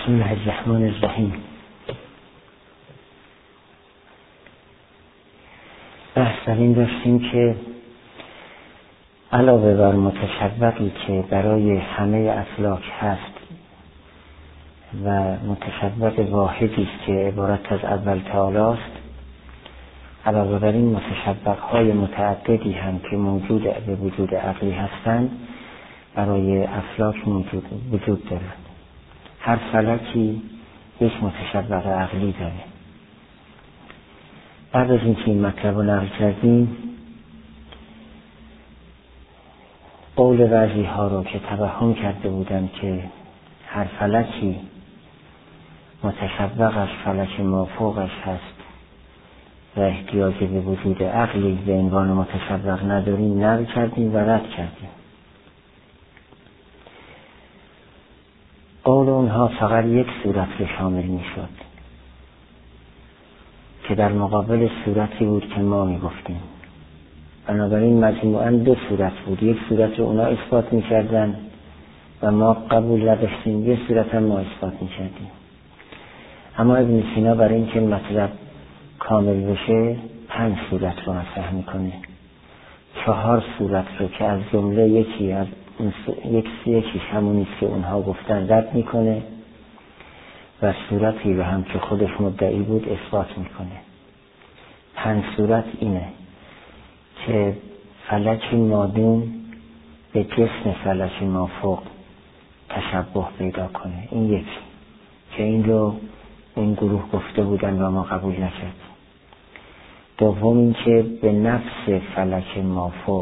بسم الله الرحمن الرحیم. بحث در این داشتیم که علاوه بر متشوقی که برای همه افلاک هست و متشوق واحدی که عبارت از اول تعالی است، علاوه بر این متشوق‌های متعددی هم که موجود به وجود عقلی هستند برای افلاک وجود دارد. هر فلکی یک متشوق عقلی داره. بعد از اینکه این مطلب رو نقل کردیم، قول بعضی ها رو که توهم کرده بودند که هر فلکی متشوقش فلک مافوقش هست و احتیاج به وجود عقلی به عنوان متشوق نداریم، نقل کردیم و رد کردیم. قول اونها فقط یک صورت رو شامل می شد که در مقابل صورتی بود که ما می گفتیم. بنابراین مجموعاً دو صورت بود. یک صورت رو اونا اثبات می کردن و ما قبول نداشتیم، یک صورت هم ما اثبات می کردیم. اما ابن سینا برای اینکه مطلب کامل بشه 5 صورت رو مطرح میکنه. 4 صورت رو که از جمله یکیش همونیست که اونها گفتن رد میکنه و صورتی رو هم که خودش مدعی بود اثبات میکنه. 5 صورت اینه که فلک مادون به جسم فلک مافوق تشبه پیدا کنه. این یکی که این رو این گروه گفته بودن و ما قبول نکرد. دوم این که به نفس فلک مافوق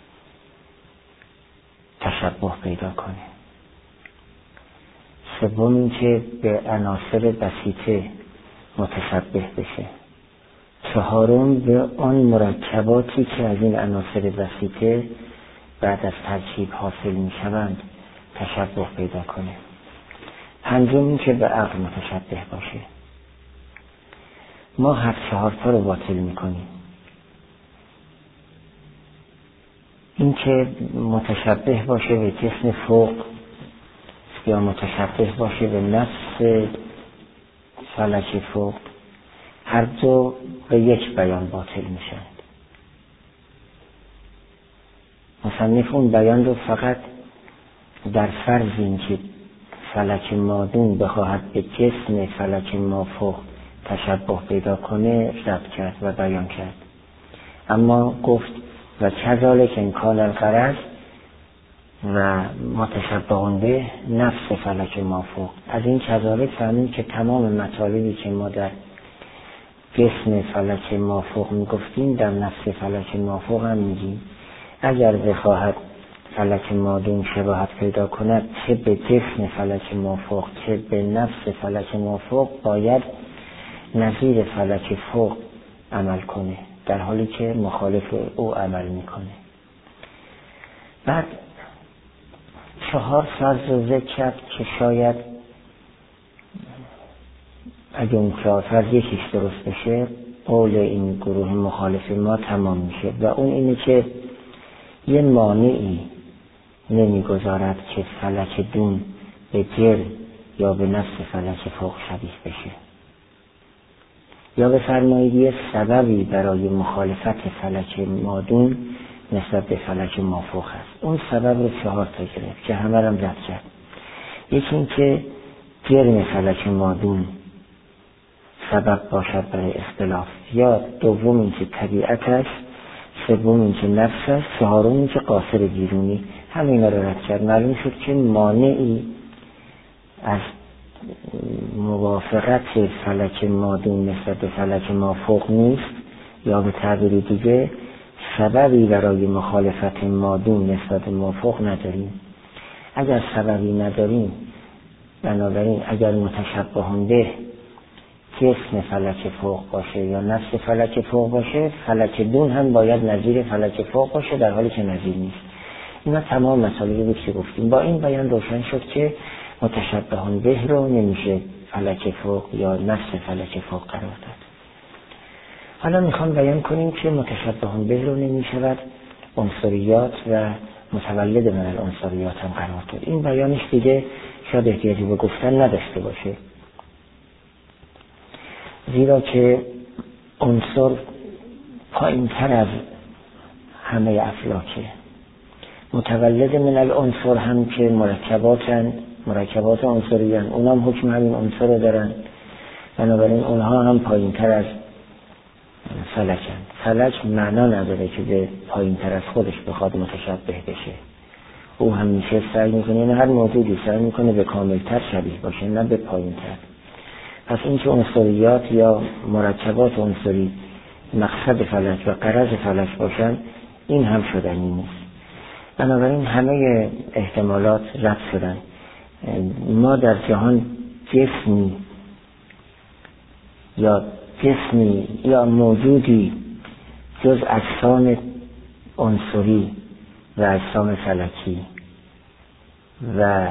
تشبه پیدا کنه. سوم این که به عناصر بسیطه متشبه بشه. چهارم به آن مرکباتی که از این عناصر بسیطه بعد از ترکیب حاصل می شوند تشبه پیدا کنه. پنجم این که به عقل متشبه باشه. ما هر 4 تا رو باطل میکنیم. این که متشبه باشه به جسم فوق یا متشبه باشه به نفس فلک فوق، هر دو به یک بیان باطل میشن. مصنف اون بیان رو فقط در فرض این که فلک مادون بخواهد به جسم فلک مافوق تشبه پیدا کنه رد کرد و بیان کرد. اما گفت و کذالک ان کان الغرض و متشبه به نفس فلک مافوق. از این کذالک فهمید که تمام مطالبی که ما در جسم فلک مافوق میگفتیم در نفس فلک مافوق هم میگیم. اگر بخواهد فلک مادون شباهت پیدا کند چه به جسم فلک مافوق چه به نفس فلک مافوق باید نظیر فلک فوق عمل کنه، در حالی که مخالف او عمل میکنه. بعد 4 فرض رو ذکر کرد که شاید اگه اون 4 فرض یکیش درست بشه قول این گروه مخالف ما تمام میشه و اون اینه که یه مانعی نمیگذارد که فلک دون به جر یا به نفس فلک فوق شبیه بشه، یا بفرمایید یه سببی برای مخالفت فلک مادون نسبت به فلک مافوق هست. اون سبب رو 4 تا گرفت که همه رو رد کرد. یکی این که جرم فلک مادون سبب باشد برای اختلاف، یا دوم این که طبیعتش، سوم این که نفسش، چهارم این که قاصر بیرونی. همین رو رد کرد. معلوم شد که مانعی از موافقت فلک مادون نسبت به فلک مافوق نیست، یا به تعبیر دیگه سببی برای مخالفت مادون نسبت به مافوق نداریم. اگر سببی نداریم، بنابراین اگر متشبه به جسم فلک فوق باشه یا نفس فلک فوق باشه، فلک دون هم باید نظیر فلک فوق باشه، در حالی که نظیر نیست. اینا تمام مسائلی بود که گفتیم. با این بیان روشن شد که متشبه به رو نمیشه فلک فوق یا نفس فلک فوق قرار داد. حالا میخوام بیان کنیم که متشبه به رو نمیشود عنصریات و متولد من العنصریات هم قرار داد. این بیانش دیگه شاید احتیاجی به گفتن نداشته باشه، زیرا که عنصر پایین تر از همه افلاکه. متولد من العنصر هم که مرکبات عنصری هستند، اونا هم حکم همین عنصر رو دارن، بنابراین اونها هم پایین تر از فلکن. فلک معنا نداره که به پایین تر از خودش بخواد متشبه بشه. او همیشه سعی میکنه، یعنی هر موجودی سعی میکنه به کاملتر شبیه باشه، نه به پایین تر. پس این که عنصریات یا مرکبات عنصری مقصد فلک و غرض فلک باشن، این هم شدنی نیست. بنابراین همه احتمالات رد شدن. ما در جهان جسمی یا موجودی جز اجسام عنصری و اجسام فلکی و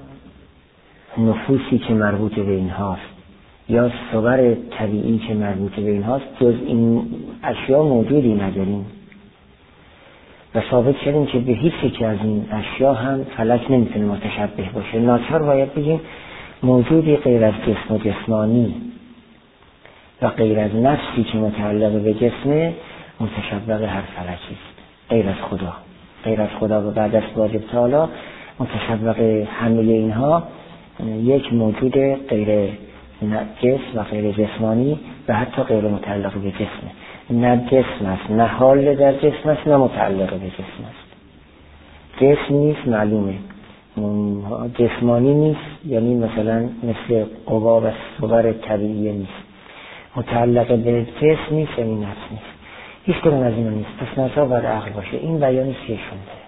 نفوسی که مربوط به این هاست یا صور طبیعی که مربوط به این هاست، جز این اشیا موجودی نداریم و ثابت شدیم که به هیچ یک از این اشیا هم فلک نمیتونه متشبه باشه. ناچار باید بگیم موجودی غیر از جسم و جسمانی و غیر از نفسی که متعلق به جسمه متشبه هر فلکی است، غیر از خدا و بعد از واجب تعالی متشبه همه اینها یک موجود غیر جسم و غیر جسمانی و حتی غیر متعلق به جسمه. نه جسم است، نه حال در جسم است، نه متعلق به جسم است. جسم نیست، معلومه. جسمانی نیست، یعنی مثلا مثل قوا و صور طبیعی نیست. متعلق به جسم نیست، یعنی نفس نیست. هیچ کدوم از اینا نیست. پس ناچار باید عقل باشه. این بیانی سیشون داره.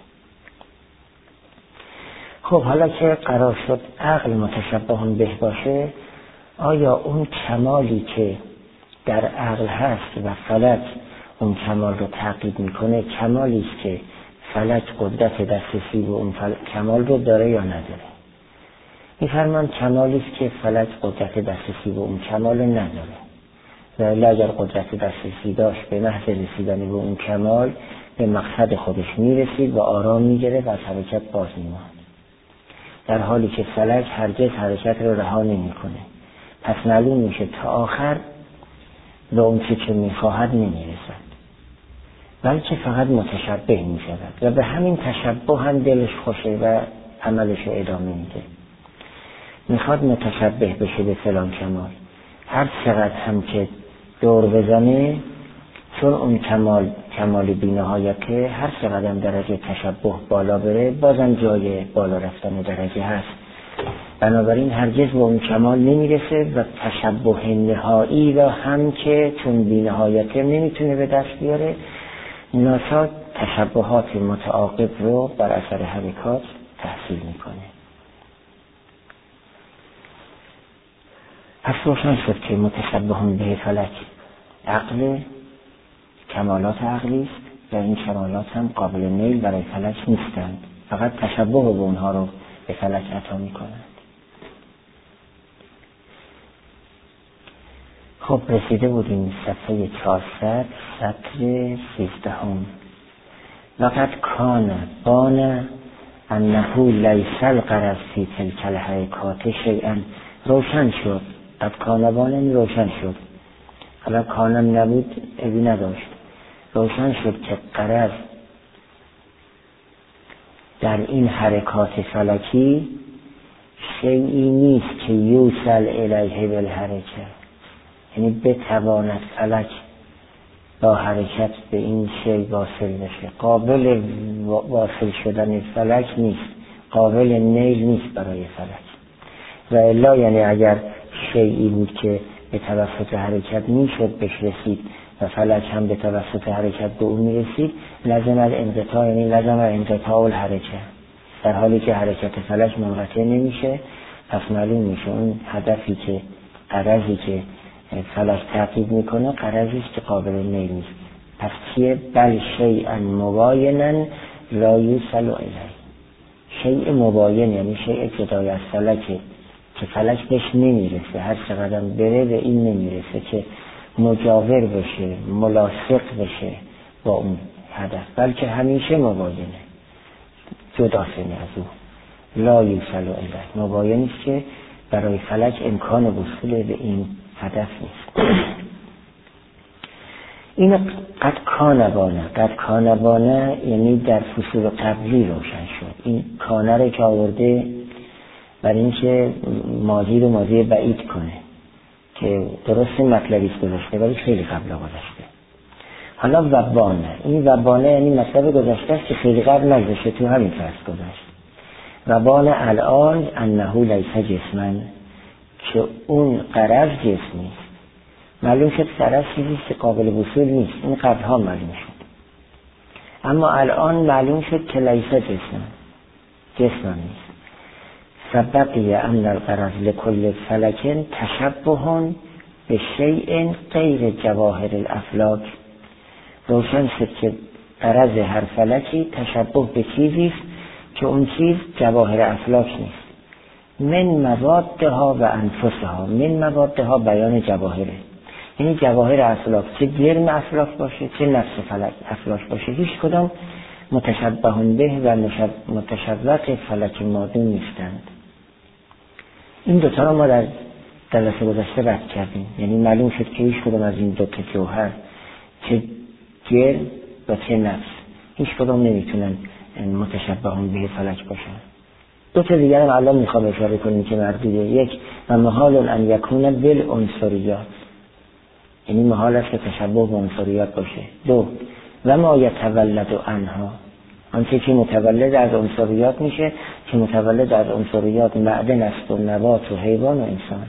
خب حالا که قرار شد عقل متشبه به باشه، آیا اون کمالی که در عقل هست و فلک اون کمال رو تعقیب میکنه، کمالی است که فلک قدرت دسترسی به اون کمال رو داره یا نداره؟ میفرمان کمالی است که فلک قدرت دسترسی به اون کمال نداره، و اگر قدرت دسترسی داشت به محض رسیدن به اون کمال به مقصد خودش میرسید و آرام میگرفت و از حرکت باز میماند، در حالی که فلک هرگز حرکت رو رها نمیکنه. پس معلوم میشه تا آخر به اون که میخواهد نمیرسد، بلکه فقط متشبه میشود و به همین تشبه هم دلش خوشه و عملش رو ادامه میده. میخواد متشبه بشه به فلان کمال، هر چقدر هم که دور بزنه، چون اون کمال بی‌نهایته، هر چقدر هم درجه تشبه بالا بره بازم جای بالا رفتن درجه هست. بنابراین هرگز به اون کمال نمیرسه و تشبه نهایی را هم که چون بی‌نهایته نمیتونه به دست بیاره، ناچار تشبهات متعاقب رو بر اثر حرکات تحصیل میکنه. پس روشن شد که متشبه به فلک عقل، کمالات عقلی است و این کمالات هم قابل نیل برای فلک نیستند، فقط تشبه به اونها رو به فلک عطا میکنند. خب رسیده بودیم صفحه 400 سطر 13. لقد کان بان انه لیس الغرض فی تلک الحرکات شیئا. روشن شد، قد کان بان روشن شد، حالا کانم نبود ابی نداشت. روشن شد که غرض در این حرکات فلکی شیئی نیست که یوصل الیه بالحرکه، یعنی بتواند فلک با حرکت به این شیء واصل بشه. قابل واصل شدن فلک نیست، قابل نیل نیست برای فلک. و الا یعنی اگر شیئی بود که به توسط حرکت میشد بهش رسید و فلک هم به توسط حرکت به اون میرسید، لازم الانقطاع، یعنی لازم الانقطاع الحرکه، در حالی که حرکت فلک منقطع نمیشه. پس معلوم میشه اون هدفی که غرضی که فلک تعقیب میکنه غرضی است که قابل نیل نیست. پس چیه؟ بل شیئا مباینا لا یوصل الیه. شیء مباین یعنی شیء جدای از فلکه که فلک بهش نمیرسه، هر چقدر بره به این نمیرسه که مجاور بشه، ملاصق بشه با اون هدف، بلکه همیشه مباینه، جداسه از او. لا یوصل الیه، مباین نیست که برای فلک امکان وصول به این هدف نیست. این قد کانبانه یعنی در فصول قبلی روشن شد. این کانه رو که آورده برای اینکه ماضی رو ماضی بعید کنه که درست مطلبی گذاشته ولی خیلی قبل گذاشته. حالا وبانه، این وبانه یعنی مطلب گذاشته است که خیلی قبل نگذاشته، تو همین فرض گذاشت. وبانه الان انه لیس جسمن، که اون قرض جسم نیست. معلوم شد قرض چیزی که قابل وصول نیست، این قبلها معلوم شد. اما الان معلوم شد که لیس جسم نیست. سبقی ان القرض لکل فلک تشبه به شیء غیر جواهر الافلاک. روشن شد که قرض هر فلکی تشبه به چیزی است که اون چیز جواهر افلاک نیست. من موادها و انفسها، من موادها بیان جواهره، یعنی جواهر افلاک، چه گرم افلاک باشه چه نفس فلک افلاک باشه، هیچ کدام متشبهون به و متشوق فلک مادون نیستند. این دوتا رو ما در جلسه گذشته رد کردیم. یعنی معلوم شد که هیچ کدام از این دو تا جوهر، چه گرم و چه نفس، هیچ کدام نمیتونن متشبهون به فلک باشن. دو تا دیگر هم الان میخوام اشاره کنیم که مردوده. یک، و محال ان یکون بالعنصریات، یعنی محال است که تشبه به عنصریات باشه. دو، و ما یتولد عنها، آنچه که متولد از عنصریات میشه، که متولد از عنصریات معدن است و نبات و حیوان و انسان.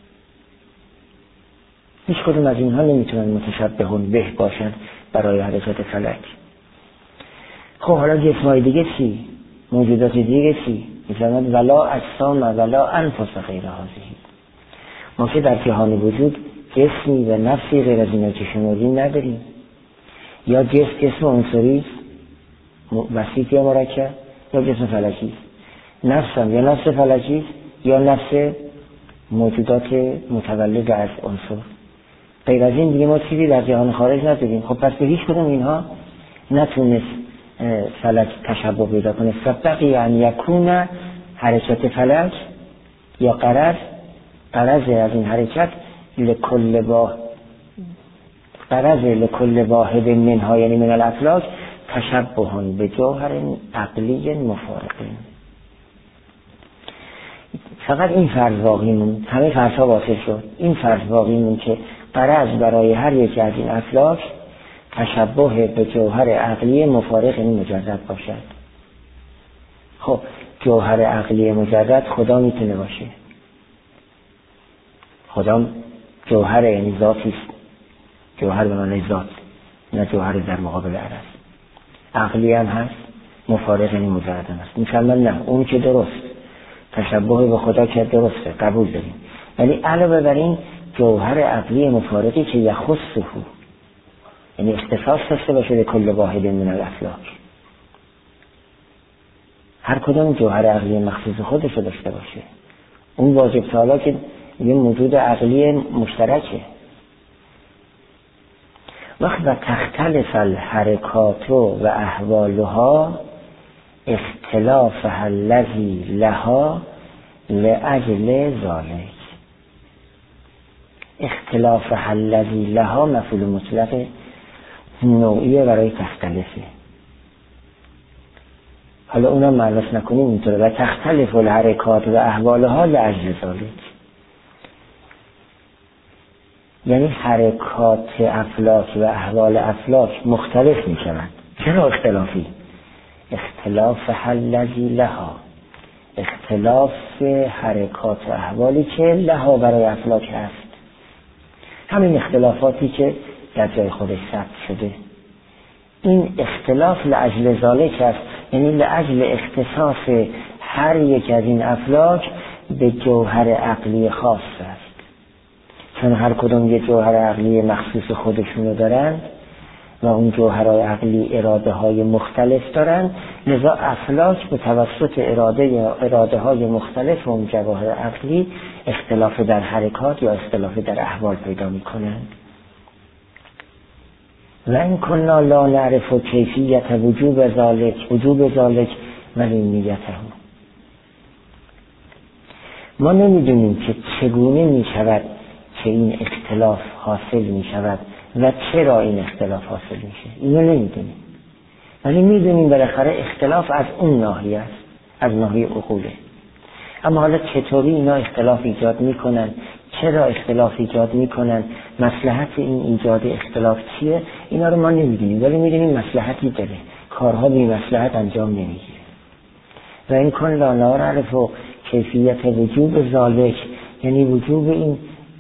هیچ کدوم از اینها نمیتونن متشبهون به باشن برای حرکت فلک. خب حالا جسمای دیگه چی؟ موجودات دیگه چی؟ می‌فرماید ولا اجسام ولا انفس غیر هذه. ما که در جهان وجود جسمی و نفسی غیر از اینا که شمردیم نداریم. یا جسم عنصری بسیط یا مرکب، یا جسم فلکی. نفس هم یا نفس فلکی یا نفس موجودات متولد از عنصر. غیر از این دیگه ما چیزی در جهان خارج نداریم. خب پس به هیچ کدوم اینها نتونست فلک تشبه پیدا کنه. سبقی ان یکون حرکت فلک یا قرض از این حرکت لکل واحد منها، یعنی من الافلاک، تشبهون به جوهر عقلی مفارقین. فقط این فرض باقی موند، همه فرضها باطل شد. این فرض باقی موند که قرض برای هر یک از این افلاک تشبه به جوهر عقلی مفارق این مجرد باشد. خب جوهر عقلی مجرد خدا میتونه باشه. خدا جوهر یعنی ذاتی است، جوهر به معنی ذات، نه جوهر در مقابل عرض. عقلی هم هست، مفارق یعنی مجرد هم هست. میفرمان نه، اون که درست تشبه به خدا که درسته، قبول داریم، ولی علاوه بر این جوهر عقلی مفارقی که یخصه، یعنی اختصاص داشته باشه به کل واحد من الافلاک. هر کدوم جوهر عقلی مخصوص خودش رو داشته باشه. اون واجب تعالی که یه موجود عقلی مشترکه. وقت و تختلف الحرکات و احوالها اختلافها الذی لها لأجل ذلک. اختلافها الذی لها مفعول مطلق نوعیه برای تختلفه. حالا اونم معنیش نکنیم اینطوره. و تختلف الحرکات و احوالها لأجل ذلک، یعنی حرکات افلاک و احوال افلاک مختلف می شوند. چرا اختلافی؟ اختلاف الذی لها، اختلاف حرکات و احوالی که لها برای افلاک هست. همین اختلافاتی که در جای خودش ثبت شده. این اختلاف لأجل ذالک است، یعنی لأجل اختصاص هر یک از این افلاک به جوهر عقلی خاص است. چون هر کدوم یه جوهر عقلی مخصوص خودشونو دارن و اون جوهرهای عقلی اراده های مختلف دارن، لذا افلاک به توسط اراده های مختلف و اون جواهر عقلی اختلاف در حرکات یا اختلاف در احوال پیدا می کنند. و این کنا لا نعرف کیفیت وجوب ذالک ولی نیته. ما نمیدونیم که چگونه میشود که این اختلاف حاصل میشود و چرا این اختلاف حاصل میشه، اینو نمیدونیم، ولی میدونیم بالاخره اختلاف از اون ناحیه است، از ناحیه عقوله. اما حالا چطوری اینا اختلاف ایجاد میکنن، چرا اختلاف ایجاد میکنن، مصلحت این ایجاد اختلاف چیه، اینا رو ما نمیدونیم، ولی میدونیم مصلحتی داره، کارها بی مصلحت انجام نمیگیره. و این کن لا نعرف و کیفیت وجوب ذالک، یعنی وجوب این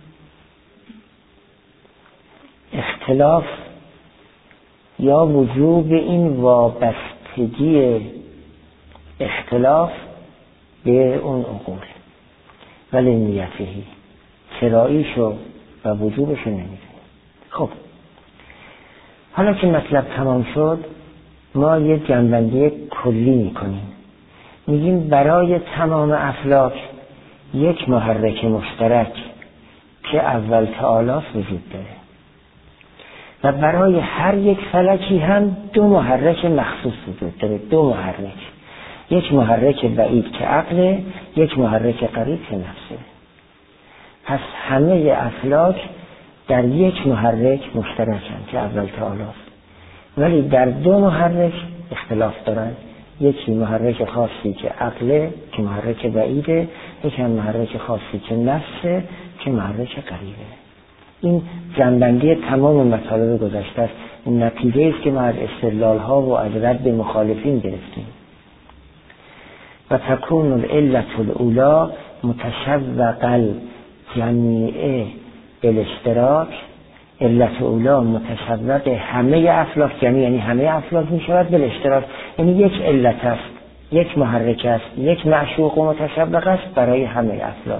اختلاف یا وجوب این وابستگی اختلاف به اون عقول، ولی نیتهی چراییشو و وجوبشو نمیدونیم. خب حالا که مطلب تمام شد، ما یه جنبندی کلی میکنیم، میگیم برای تمام افلاک یک محرک مشترک که اول تعالی وجود داره و برای هر یک فلکی هم دو محرک مخصوص وجود داره، دو محرک، یک محرک بعید که عقله، یک محرک قریب که نفسه. پس همه افلاک در یک محرک مشترکن که اول تعالی است، ولی در دو محرک اختلاف دارن، یکی محرک خاصی که عقله که محرک بعیده، یکی محرک خاصی که نفسه که محرک قریبه. این جنبندی تمام مطالب گذشته است، این نتیجه است که ما از استدلال ها و از رد مخالفین گرفتیم. و تکون العلت الاولی متشوق الجمیع بالاشتراک، علت اولی متشوق همه افلاک، یعنی همه افلاک می شود بالاشتراک، یعنی یک علت است، یک محرک است، یک معشوق و متشوق است برای همه افلاک.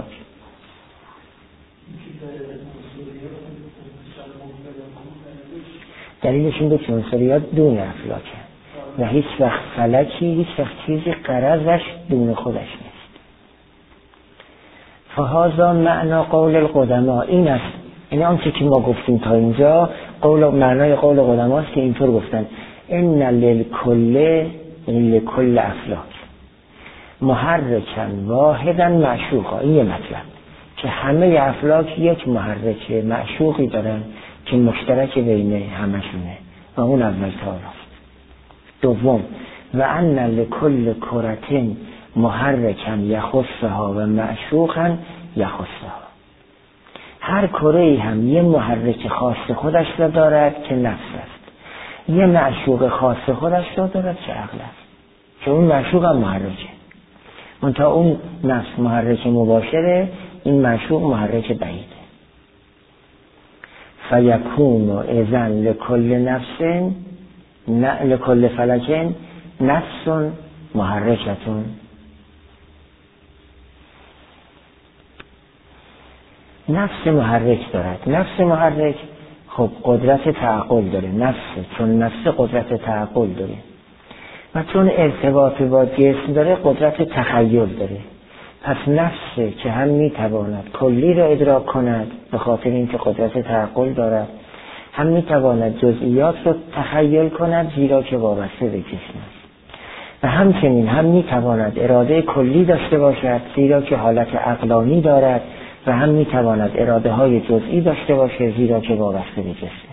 دلیلش این که عنصریات دون افلاکه و هیچ وقت فلکی، هیچ وقت چیزی غرضش دون خودش نیست. فهذا معنا قول القدما، این است، این آنچه که ما گفتیم تا اینجا معنای قول قدما است که اینطور گفتن ان للکل افلاک محرکا واحدا معشوقا. این یه مطلب که همه افلاک یک محرک معشوقی دارن که مشترک بین همشونه و اون اول تعالی است. دوم و ان لکل کرة محرکا یخصها و معشوقا یخصها، هر کره‌ای هم یه محرک خاص خودش را دارد که نفس است، یه معشوق خاص خودش را دارد که عقل است، که اون معشوق هم محرکه، منتها اون نفس محرک مباشره، این معشوق محرک بعیده. فیکون اذن لکل نفس لکل فلکن نفس محرکتون. نفس محرک دارد، نفس محرک خب قدرت تعقل داره، چون نفس قدرت تعقل داره و چون ارتباط با جسم داره قدرت تخیل داره. پس نفسه که هم میتواند کلی را ادراک کند به خاطر اینکه قدرت تعقل دارد، هم میتواند جزئیات را تخیل کند زیرا که وابسته به جسم است، و همچنین هم میتواند اراده کلی داشته باشد زیرا که حالت عقلانی دارد، و هم میتواند اراده های جزئی داشته باشه زیرا که وابسته به جسم.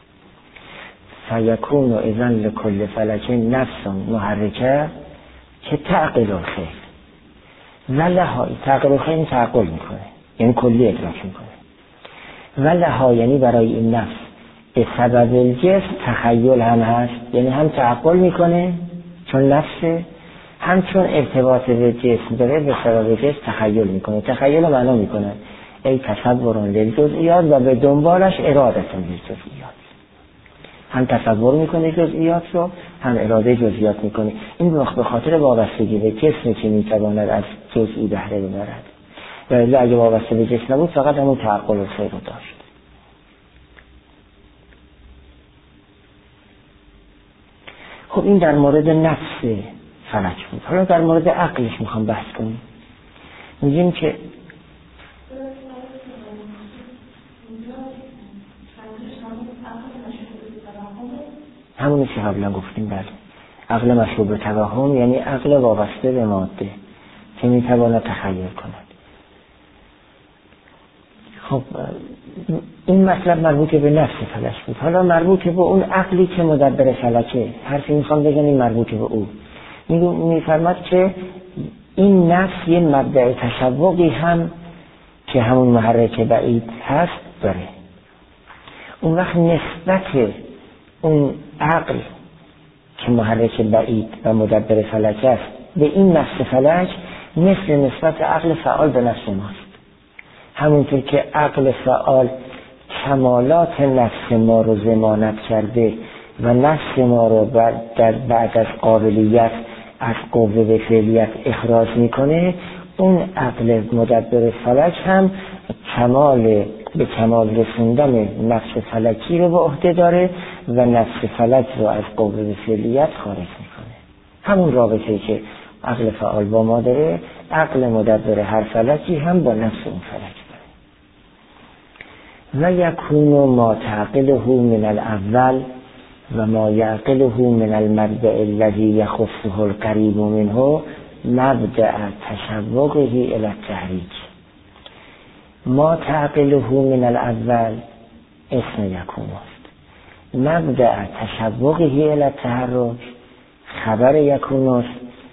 فیکون اذن لکل فلک نفس محرکه که تعقل الخیر و لها، تعقل الخیر این تعقل میکنه یعنی کلی ادراک میکنه، و لها یعنی برای این نفس به سبب الجسم تخیل هم هست، یعنی هم تعقل میکنه چون نفسه، هم چون ارتباط به جسم داره به سبب جسم تخیل میکنه. تخیل معنا میکنه ای تصورون للجزئیات و به دنبالش ارادتون للجزئیات، هم تصور میکنه جزئیات رو، هم اراده جزئیات میکنه. این به خاطر وابستگی به جسم که میتواند از جزئی بهره ببرد، و اگه وابسته به جسم نبود فقط همون تعقل و خیر رو داشت. خب این در مورد نفس فلک بود. حالا در مورد عقلش میخوام بحث کنیم. میگیم که همونی که قبلا گفتیم، بله، عقل مشروب به توهم یعنی عقل وابسته به ماده که میتواند تخیل کند. خب این مطلب مربوط به نفس فلک بود. حالا مربوط به اون عقلی که مدبر فلکه، حرفی میخوام بزنیم مربوط به او. میفرماد که این نفس یه مبدأ تشوقی هم که همون محرک بعید هست داره. اون وقت نسبت اون عقل که محرک بعید و مدبر فلک است به این نفس فلک مثل نسبت عقل فعال به نفس ماست. همونطور که عقل فعال کمالات نفس ما رو ضمانت کرده و نفس ما رو بعد از قابلیت از قوه به فعلیت اخراج میکنه، اون عقل مدبر فلک هم به کمال رسوندن نفس فلکی رو به عهده داره و نفس فلک رو از قوه به فعلیت خارج میکنه. همون رابطه‌ای که عقل فعال با ما داره، عقل مدبر هر فلکی هم با نفس اون فلک داره. و یکون ما تعقله من الاول و ما یعقله من المبدأ الذی یخصه القریب منه مبدأ تشوقه الی التحریک. ما تعقله من الاول اسم یکون است. مبدأ تشوقه الی التحرک خبر یکون است.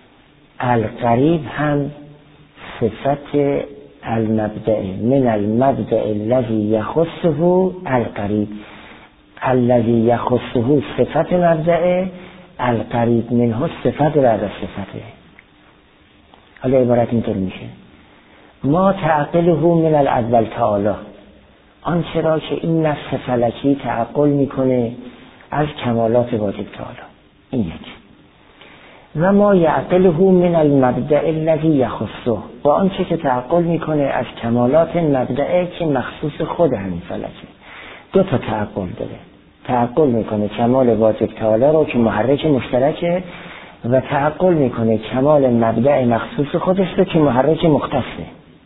القریب هم صفت المبدأ من المبدأ الذی یخصه القریب. الذی یخصه صفت مبدأ، القریب منه صفت بعد از صفته. حالا عبارت اینطور میشه: ما تعقله من الاول تعالی، آنچه را که این نفس فلکی تعقل میکنه از کمالات واجب تعالی. این یک. و ما یعقله من المبدأ الذی یخصه، و آنچه که تعقل میکنه از کمالات مبدأ که مخصوص خود همین فلکه. دو تا تعقل داره. تعقل میکنه کمال واجب تعالی رو که محرک مشترکه، و تعقل میکنه کمال مبدأ مخصوص خودش رو که محرک مختصه.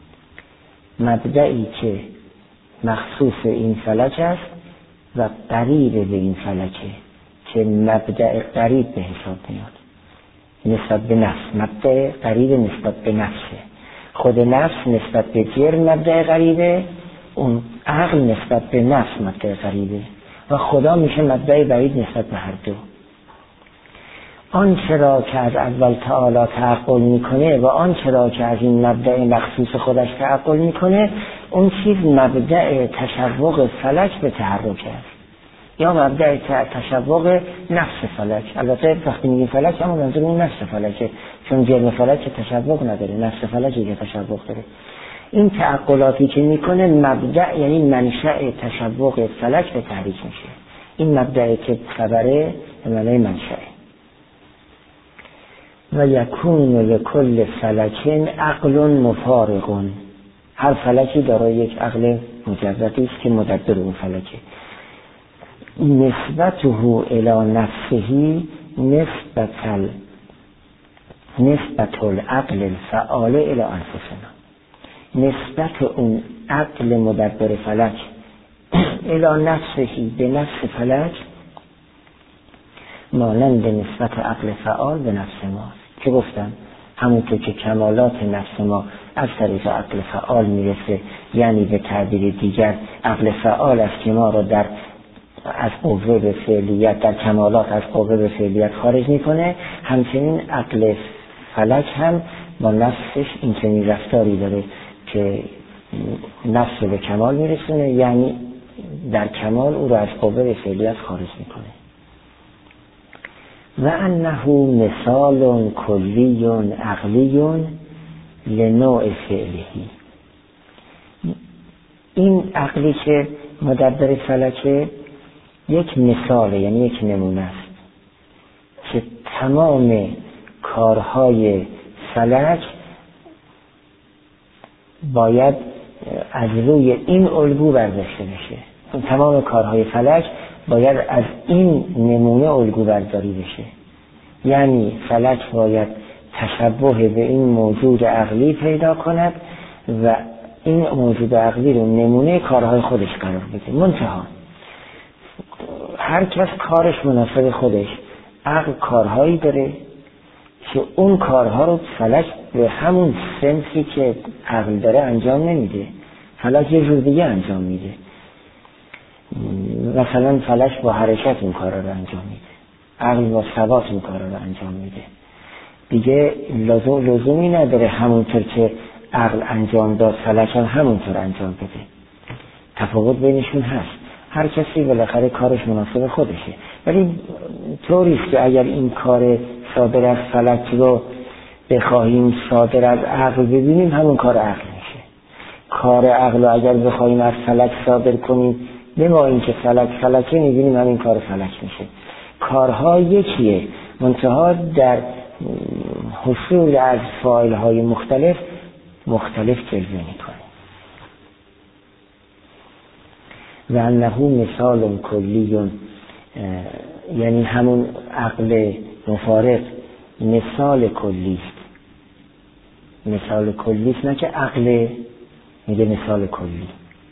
مبدئی که مخصوص این فلک است و قریب به این فلکه که مبدأ قریب به حساب میاد نسبت به نفس. مبدأ قریب نسبت به نفسه. خود نفس نسبت به جرم مبدأ قریبه، اون عقل نسبت به نفس مبدأ قریبه و خدا میشه مبدأ بعید نسبت به هر دو. آنچه را که از اول تعالی تعقل میکنه و آنچه را که از این مبدأ مخصوص خودش تعقل میکنه، اون چیز مبدأ تشوق فلک به تحرک است یا مبدأ تشوق نفس فلک. البته وقتی میگیم فلک همون منظور اون نفس فلکه، چون جرم فلک تشوق نداره، نفس فلکی که تشوق داره. این تعقلاتی که میکنه مبدأ یعنی منشأ تشوق فلک به تحریک میشه. این مبدأ که خبره به معنای منشأ. و یکون لکل فلکین عقل مفارق، هر فلکی دارای یک عقل مجردی است که مدبر اون فلکه. نسبته الی نفسه نسبت العقل الفعال الی انفسنا. نسبت اون عقل مدبر فلک الی نفسه به نفس فلک مانند نسبت عقل فعال به نفس ماست که گفتم همونطور که کمالات نفس ما از طریق عقل فعال میرسه، یعنی به تعبیر دیگر عقل فعال است که ما رو از قوه به فعلیت در کمالات از قوه به فعلیت خارج میکنه، همچنین عقل فلک هم با نفسش این چنین رفتاری داره که نفس به کمال میرسونه، یعنی در کمال او رو از قوه به فعلیت خارج میکنه. و انه مثال کلی عقلی لنوع فعلهی. این عقلی که مدبر فلکه یک مثال، یعنی یک نمونه است که تمام کارهای فلک باید از روی این الگو برداشته بشه. تمام کارهای فلک باید از این نمونه الگو برداری بشه. یعنی فلک باید تشبه به این موجود عقلی پیدا کند و این موجود عقلی رو نمونه کارهای خودش قرار بده. منتها هر کس کارش مناسب خودش. عقل کارهایی داره که اون کارها رو فلک به همون سنفی که عقل داره انجام نمیده. فلک یه جور دیگه انجام میده. مثلا فلک با حرکت این کارا رو انجام میده، عقل با ثبات این کارا رو انجام میده. دیگه لزومی نداره همونطور که عقل انجام داد فلک هم همونطور انجام بده. تفاوت بینشون هست. هر کسی بالاخره کارش مناسب خودشه، ولی طوریست که اگر این کار صادر از فلک رو بخواهیم صادر از عقل ببینیم، همون کار عقل میشه. کار عقل رو اگر بخواهیم از فلک صادر کنیم، به ما این که فلکه میبینیم همین کار فلک میشه. کارها یکیه، منتها در حصول از فاعل های مختلف جلوه میکنه. و انه مثال کلی، یعنی همون عقل مفارق مثال کلیست. مثال کلیست، نه که عقل میگه مثال کلی.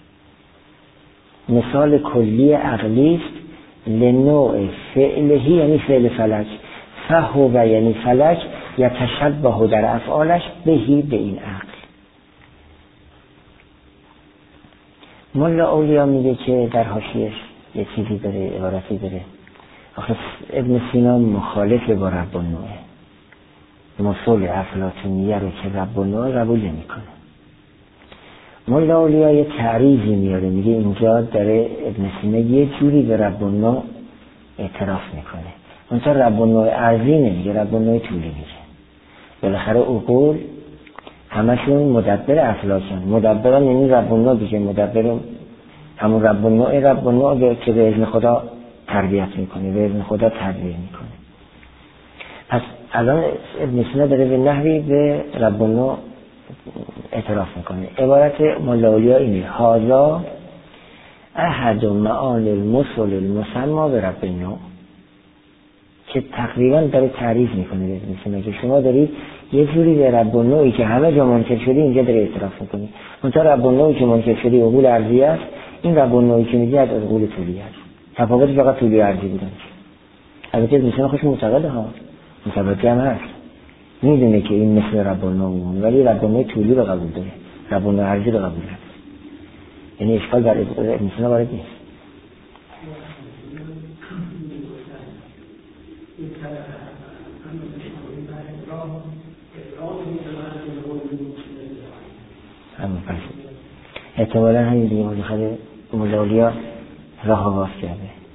مثال کلی عقلیست لنوع فعلهی، یعنی فعل فلک، فهو یعنی فلک، یتشبه در افعالش بهی، به این عقل. ملا اولیا میگه که در حاشیه‌اش یه چیزی داره، عبارتی داره. آخه ابن سینا مخالف با رب النوع، مصول افلاطونیه رو که رب النوع قبول نمی‌کنه. ملا اولیا یه تعریضی میاره، میگه اینجا داره ابن سینا یه جوری به رب النوع اعتراف میکنه. اونجا رب النوع ارضی نمیگه، رب النوع طولی میگه. بالاخره عقول همشون مدبر افلاکن. مدبران یعنی رب النوع دیگه، مدبر همون رب النوع که به اذن خدا تربیت میکنه، به اذن خدا تربیت میکنه. پس الان ابن سینا داره به نحوی به رب النوع اعتراف میکنه. عبارت ملا اولیا اینه: هذا احد معانی المثل المسمى به رب النوع، که تقریبا داره تعریف میکنه به ابن سینا که شما دارید یه جوری به رب النوعی که همه جا منکر شدی اینجا داره اعتراف میکنی. اونجا رب النوعی که منکر شدی عقول ارضی است، این رب النوعی که میگی از عقول طولی است. تفاوت فقط طولی ارضی بودن. البته ابن سینا خوش معتقده ها، متوجه هم هست، میدونه که این مثل رب النوع میمونه، ولی رب النوع طولی رو قبول داره، رب النوع ارضی رو قبول نداره. یعنی اشکال در ابن سینا وارد نیست. احتمالا همین دیگه ملا اولیا راه آغاز کرده.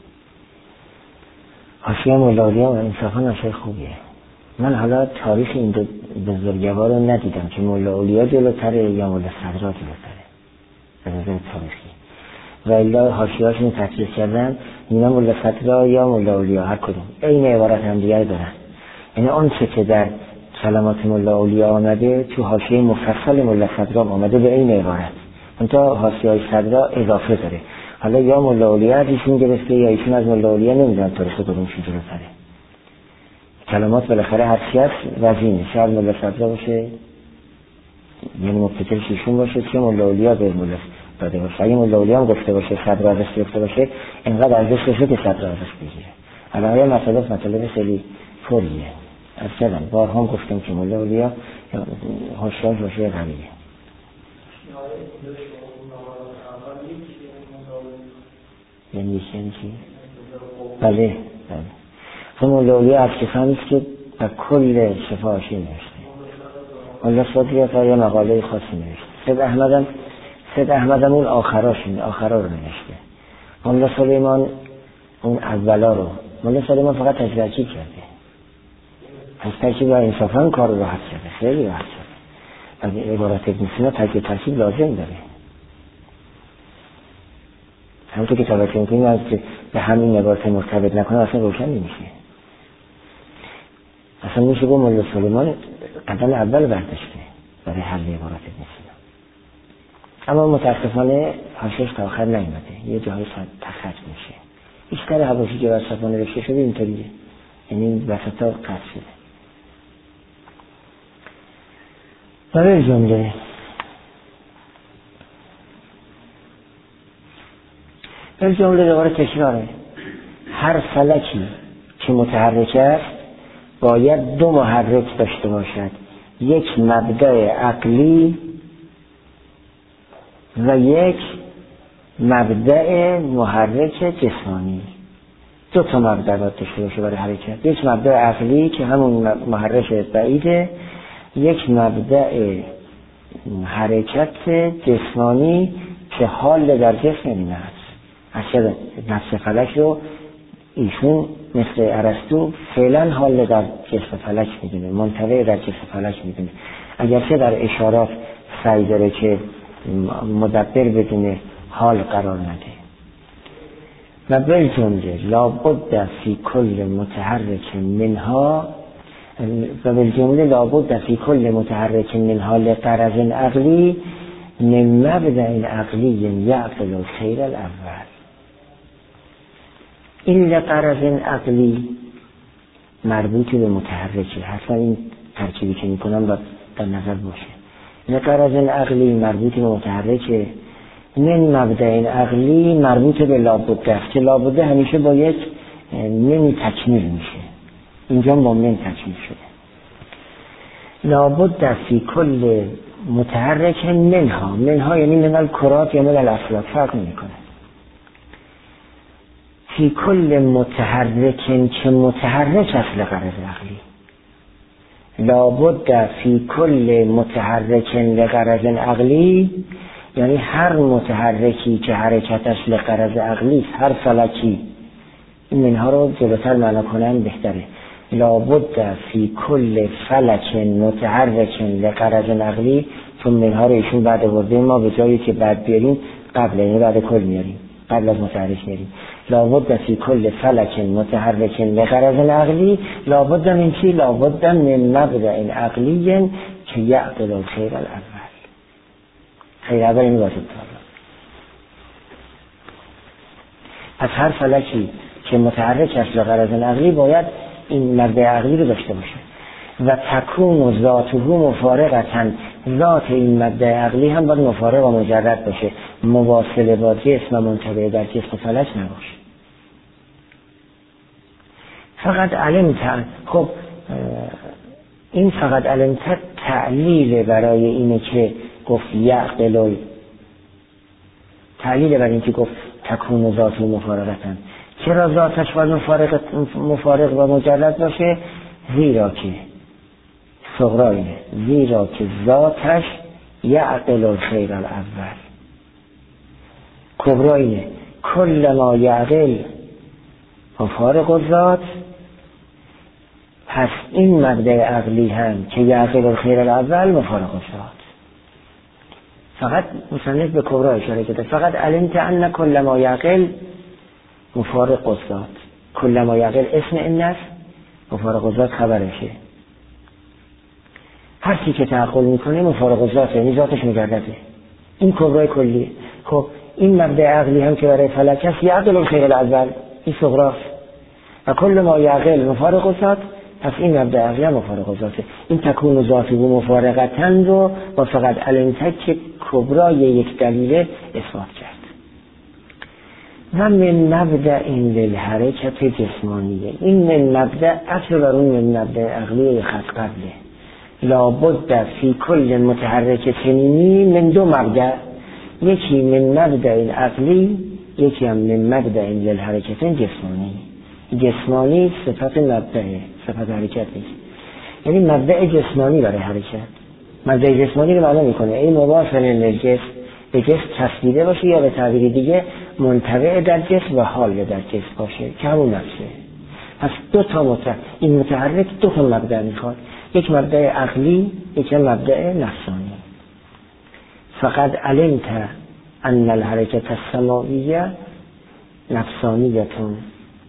حاشیه ملا اولیا و انصافا حاشیه خوبیه. من حالا تاریخ این دو بزرگوار رو ندیدم که ملا اولیا جلوتره یا ملا صدرا جلوتره به نظر تاریخی، و الا حاشیه‌هاشون تفسیر کردن اینا ملا صدرا یا ملا اولیا هر کدوم این عبارت هم دیگر دارن. یعنی اون چه که در کلمات ملا اولیا آمده تو حاشیه مفصل ملا صدرا آمده به این عبارت، اونتا حاشیه صدرا اضافه داره. حالا یا ملا اولیا از ایشون گرفته یا ایشون از ملا اولیا، نمیدونم تاریخ کدومشون جلوتره. کلمات بالاخره هر چی هست وزینه، شاید ملا صدرا باشه یعنی مبتکر ایشون باشه که ملا اولیا به ملا داده باشه. اگه ملا اولیا هم گفته باشه صدرا ازش گرفته باشه، اینقدر ارزش داشته که صدرا ازش بگیره. الان مطلب خیلی فوریه. از کلم بارها هم گفتم که ملا اولیا حاشیه‌اش حاشیه قویه. یعنی چی؟ بله. خب ملا اولیا از کسانی است که در کل شفا حاشیه نوشته. ملا صدرا یا مقاله خاصی نوشته. سید احمدم اون آخرا رو نوشته. ملا سلیمان اون اولا رو. ملا سلیمان فقط تجربه کرده. از ترکیب و انصافا کار رو راحت کرده، خیلی راحت کرده. از عبارت ابن سینا ترکیب لازم داره. همونطور که توجه میکنیم از به همین عبارت مرتبط نکنه اصلا روشن نمیشه. اصلا میشه گفت ملا سلیمان قدم اول برداشته برای حل عبارت ابن سینا. اما متاسفانه حاشیه‌اش تا آخر نیامده، یه جایی تخت میشه. بیشتر حواشی که وسطا نوشته شده اینطوریه، یعنی وسطا قطع شده. برای جمله دوباره تکراره. هر فلکی که متحرک است باید دو محرک داشته باشد، یک مبدأ عقلی و یک مبدأ محرک جسمانی. دو تا مبدأ داشته باشه برای حرکت، یک مبدأ عقلی که همون محرک بعیده، یک مبدأ حرکت جسمانی که حال در جسم این هست. اصلا نفس فلک رو ایشون مثل ارسطو فعلا حال در جسم فلک میدونه، منطبع در جسم فلک میدونه، اگرچه در اشارات سعی داره که مدبر بدون حال قرار نده. و بالجمله لابد فی کل متحرک منها و بالجمله لابد فی کل متحرک منها لغرض عقلی من مبدأ عقلی یعقل الخیر الاول. این لغرض عقلی مربوط به متحرکه، حتما این ترکیبی که میکنم باید در نظر باشه. لغرض عقلی مربوط به متحرکه، من مبدأ عقلی مربوط به لابد که لابد همیشه با یک من تکمیل میشه، اینجا با من تکمیل شده. لابد فی کل متحرک منها یعنی من الکرات یا من الافلاک فرق نمیکنه. فی کل متحرک که متحرک است لغرض عقلی، لابد فی کل متحرک لغرض عقلی یعنی هر متحرکی که حرکتش لغرض عقلی است، هر فلکی، این منها رو جلوتر معنا کنن بهتره. لابد فی کل فلک متحرک لغرض عقلی، چون منها رو ایشون بعد ورده ما به جایی که بعد بیاریم قبل، یعنی بعد کل میاریم، قبل از متحرک میاریم. لابد فی کل فلک متحرک لغرض عقلی، لابد من چی؟ لابد من مبدأ عقلی که یعقل الخیر الاول. خیر اول این واسه از هر فلکی که متحرک است لغرض عقلی باید این مبدأ عقلی رو داشته باشه. و تکون و ذاته مفارقتاً، ذات این مبدأ عقلی هم باید مفارق و مجرد باشه، مواصل با جسم و منطبع در جسم فلک نباشه. فقط علمت، خب این فقط علمت تعلیل برای اینه که گفت یعقل، تعلیل برای این که گفت تکون و ذاته مفارقتاً. چرا ذاتش باید مفارق و مجرد باشه؟ زیرا که صغرا اینه، زیرا که ذاتش یعقل الخیر الاول. کبرا اینه کل ما یعقل مفارق الذات، پس این مبدأ عقلی هم که یعقل الخیر الاول مفارق الذات. فقط مصنف به کبرا اشاره کرده، فقط علمت ان کل ما یعقل مفارق الذات. کل ما یعقل اسم این است، مفارق الذات خبرشه. هر چی که تعقل میکنه مفارق الذات، یعنی ذاتش مجرده. این کبرای کلی. خب این مبدأ عقلی هم که برای فلک است یعقل الخیر الاول، این صغراست. و کل ما یعقل مفارق الذات، پس این مبدأ عقلی هم مفارق الذاته. این تکون ذاتی و مفارقتن رو با فقط علمت که کبرای یک دلیل اثبات کرد. و من مبدأ این للحرکت جسمانیه، این من مبدأ اصل بر اون من مبدأ عقلی خط قبله. لابد فی کل متحرک چنینی من دو مبدأ، یکی من مبدأ عقلی، یکی هم من مبدأ للحرکت جسمانی. جسمانی صفت مبدأه، صفت حرکت نیست، یعنی مبدأ جسمانی برای حرکت. مبدأ جسمانی رو معنا میکنه این مواصل للجسم، به جسم چسبیده باشه یا به تعبیر دیگه منطبع در جسم و حال در جسم باشه که همون نفسه. پس دو تا این متحرک دو تا مبدأ میخواد، یک مبدأ عقلی، یک مبدأ نفسانی. فقط علمت ان الحرکت السماویه نفسانیتون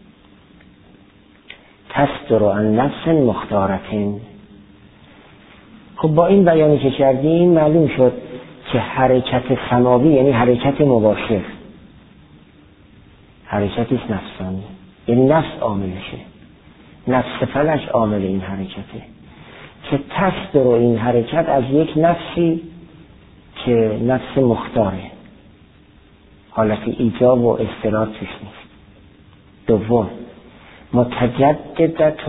تصدر عن نفس مختارتین. خب با این بیانی که کردیم معلوم شد که حرکت سماوی یعنی حرکت مباشر، حرکتیش نفسانی، یعنی نفس عاملشه، نفس فلک عامل این حرکته، که تصدر این حرکت از یک نفسی که نفس مختاره، حالت ایجاب و اضطراد توش نیست. دوم متجددت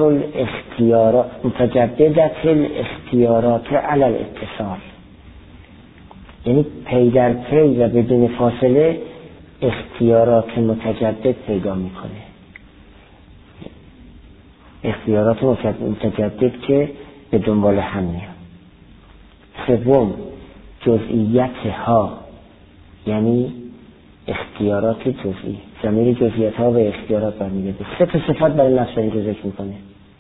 الاختیارات علی الاتصال، یعنی پی در پی و بدون فاصله اختیارات متجدد پیدا میکنه، اختیارات متجدد که به دنبال هم میاد. سوم جزئیت ها، یعنی اختیارات جزئی، ضمیر جزئیات ها و اختیارات برمیگرده. سه تا صفات برای نفس اینجا ذکر میکنه،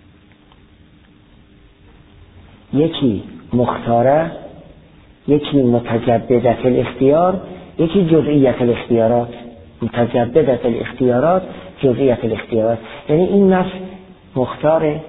یکی مختاره، یکی متجددت الاختیار، یکی جزئیت الاختیارات. متجددت الاختیارات، جزئیت الاختیارات، یعنی این نفس مختاره،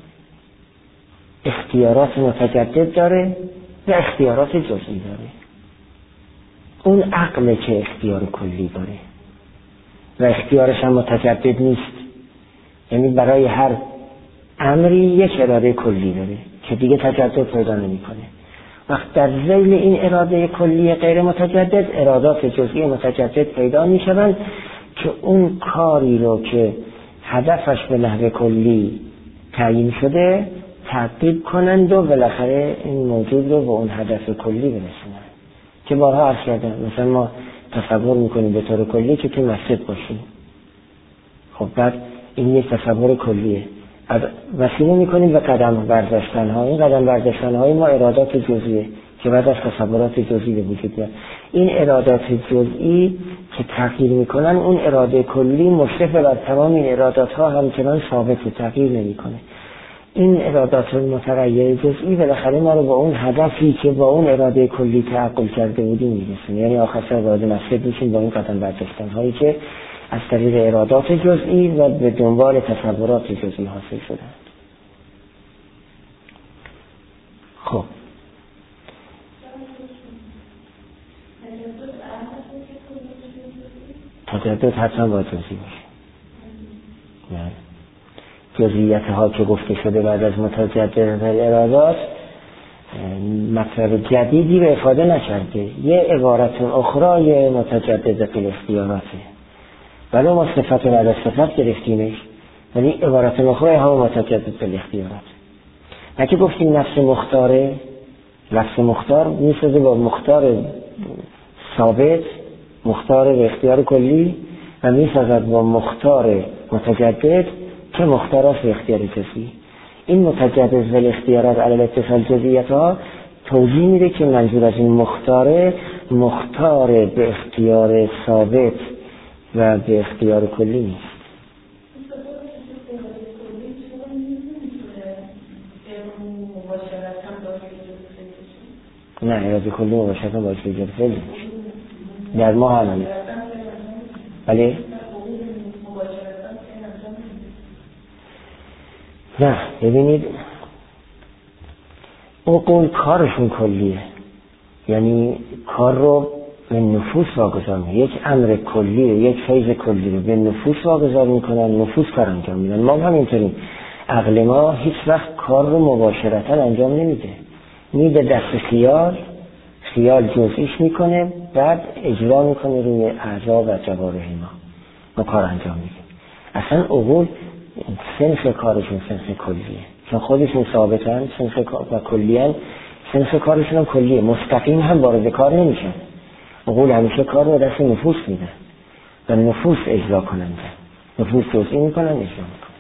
اختیارات متجدد داره و اختیارات جزئی داره. اون عقله که اختیار کلی داره و اختیارش هم متجدد نیست، یعنی برای هر امری یک اراده کلی داره که دیگه تجدد پیدا نمی‌کنه. وقت در ذیل این اراده کلی غیر متجدد ارادات جزئی متجدد پیدا می‌شوند که اون کاری رو که هدفش به نحو کلی تعیین شده تعقیب کنند و بالاخره این موجود رو به اون هدف کلی برسونند. که بارها عرض کردم، مثلا ما تصور میکنیم به طور کلی که تو مسجد باشیم، خب بعد این یک تصور کلیه، وسیله میکنیم به قدم برداشتن ها. این قدم برداشتن های ما ارادات جزئیه که بعد از تصورات جزئی به وجود میاد. این ارادات جزئی که تغییر میکنن، اون اراده کلی مشرف بر تمام این ارادات ها همچنان ثابت، تغییر نمیکنه. این ارادات متغیر جزئی بالاخره ما رو با اون هدفی که با اون اراده کلی تعقل کرده بودیم میرسونه. یعنی آخر سر وارد مسجد میشیم با این قدم برداشتن هایی که از طریق ارادات جزئی و به دنبال تصورات جزئی حاصل شدند. خب تجدد حتما با جزئی باشه. جزئیات ها که گفته شده بعد از متجدد الارادات مطلب جدیدی رو افاده نکرده، یه عبارت اخرى متجدد الاختیاراته. ولی ما صفت بعد از صفت گرفتیمش، ولی عبارت اخرى هم متجدد الاختیارات. نه که گفتیم نفس مختاره، لفظ مختار میسازه با مختار ثابت، مختار به اختیار کلی، و میسازد با مختار متجدد که مختارات به اختیار جزئی. این متجدد و الاختیارات علی الاتصال جزئیات ها توضیح میده که منظور از این مختار به اختیار ثابت و به اختیار کلی نیست. نه، اراده کلی مباشرتا باید بگیر خیلی در ما همه. ولی نه، ببینید عقول کارشون کلیه، یعنی کار رو به نفوس واگذار میکنن. یک امر کلی رو، یک فیض کلی رو به نفوس واگذار میکنن، نفوس کار انجام میدن. ما هم اینطوریم، عقل ما هیچ وقت کار رو مباشرتا انجام نمیده، میده دست خیال جزئیش میکنه، بعد اجرا میکنه روی اعضا و جوارح ما کار انجام میده. اصلا عقول سنف کارشون سنف کلیه، چون خودشون ثابتن سنف و کلیان، سنف کارشون هم کلیه، مستقیم هم وارد کار نمیشن. عقول همیشه کار رو دست نفوس میدن و نفوس اجرا کننده، نفوس جزئی میکنن، اجرا میکنن.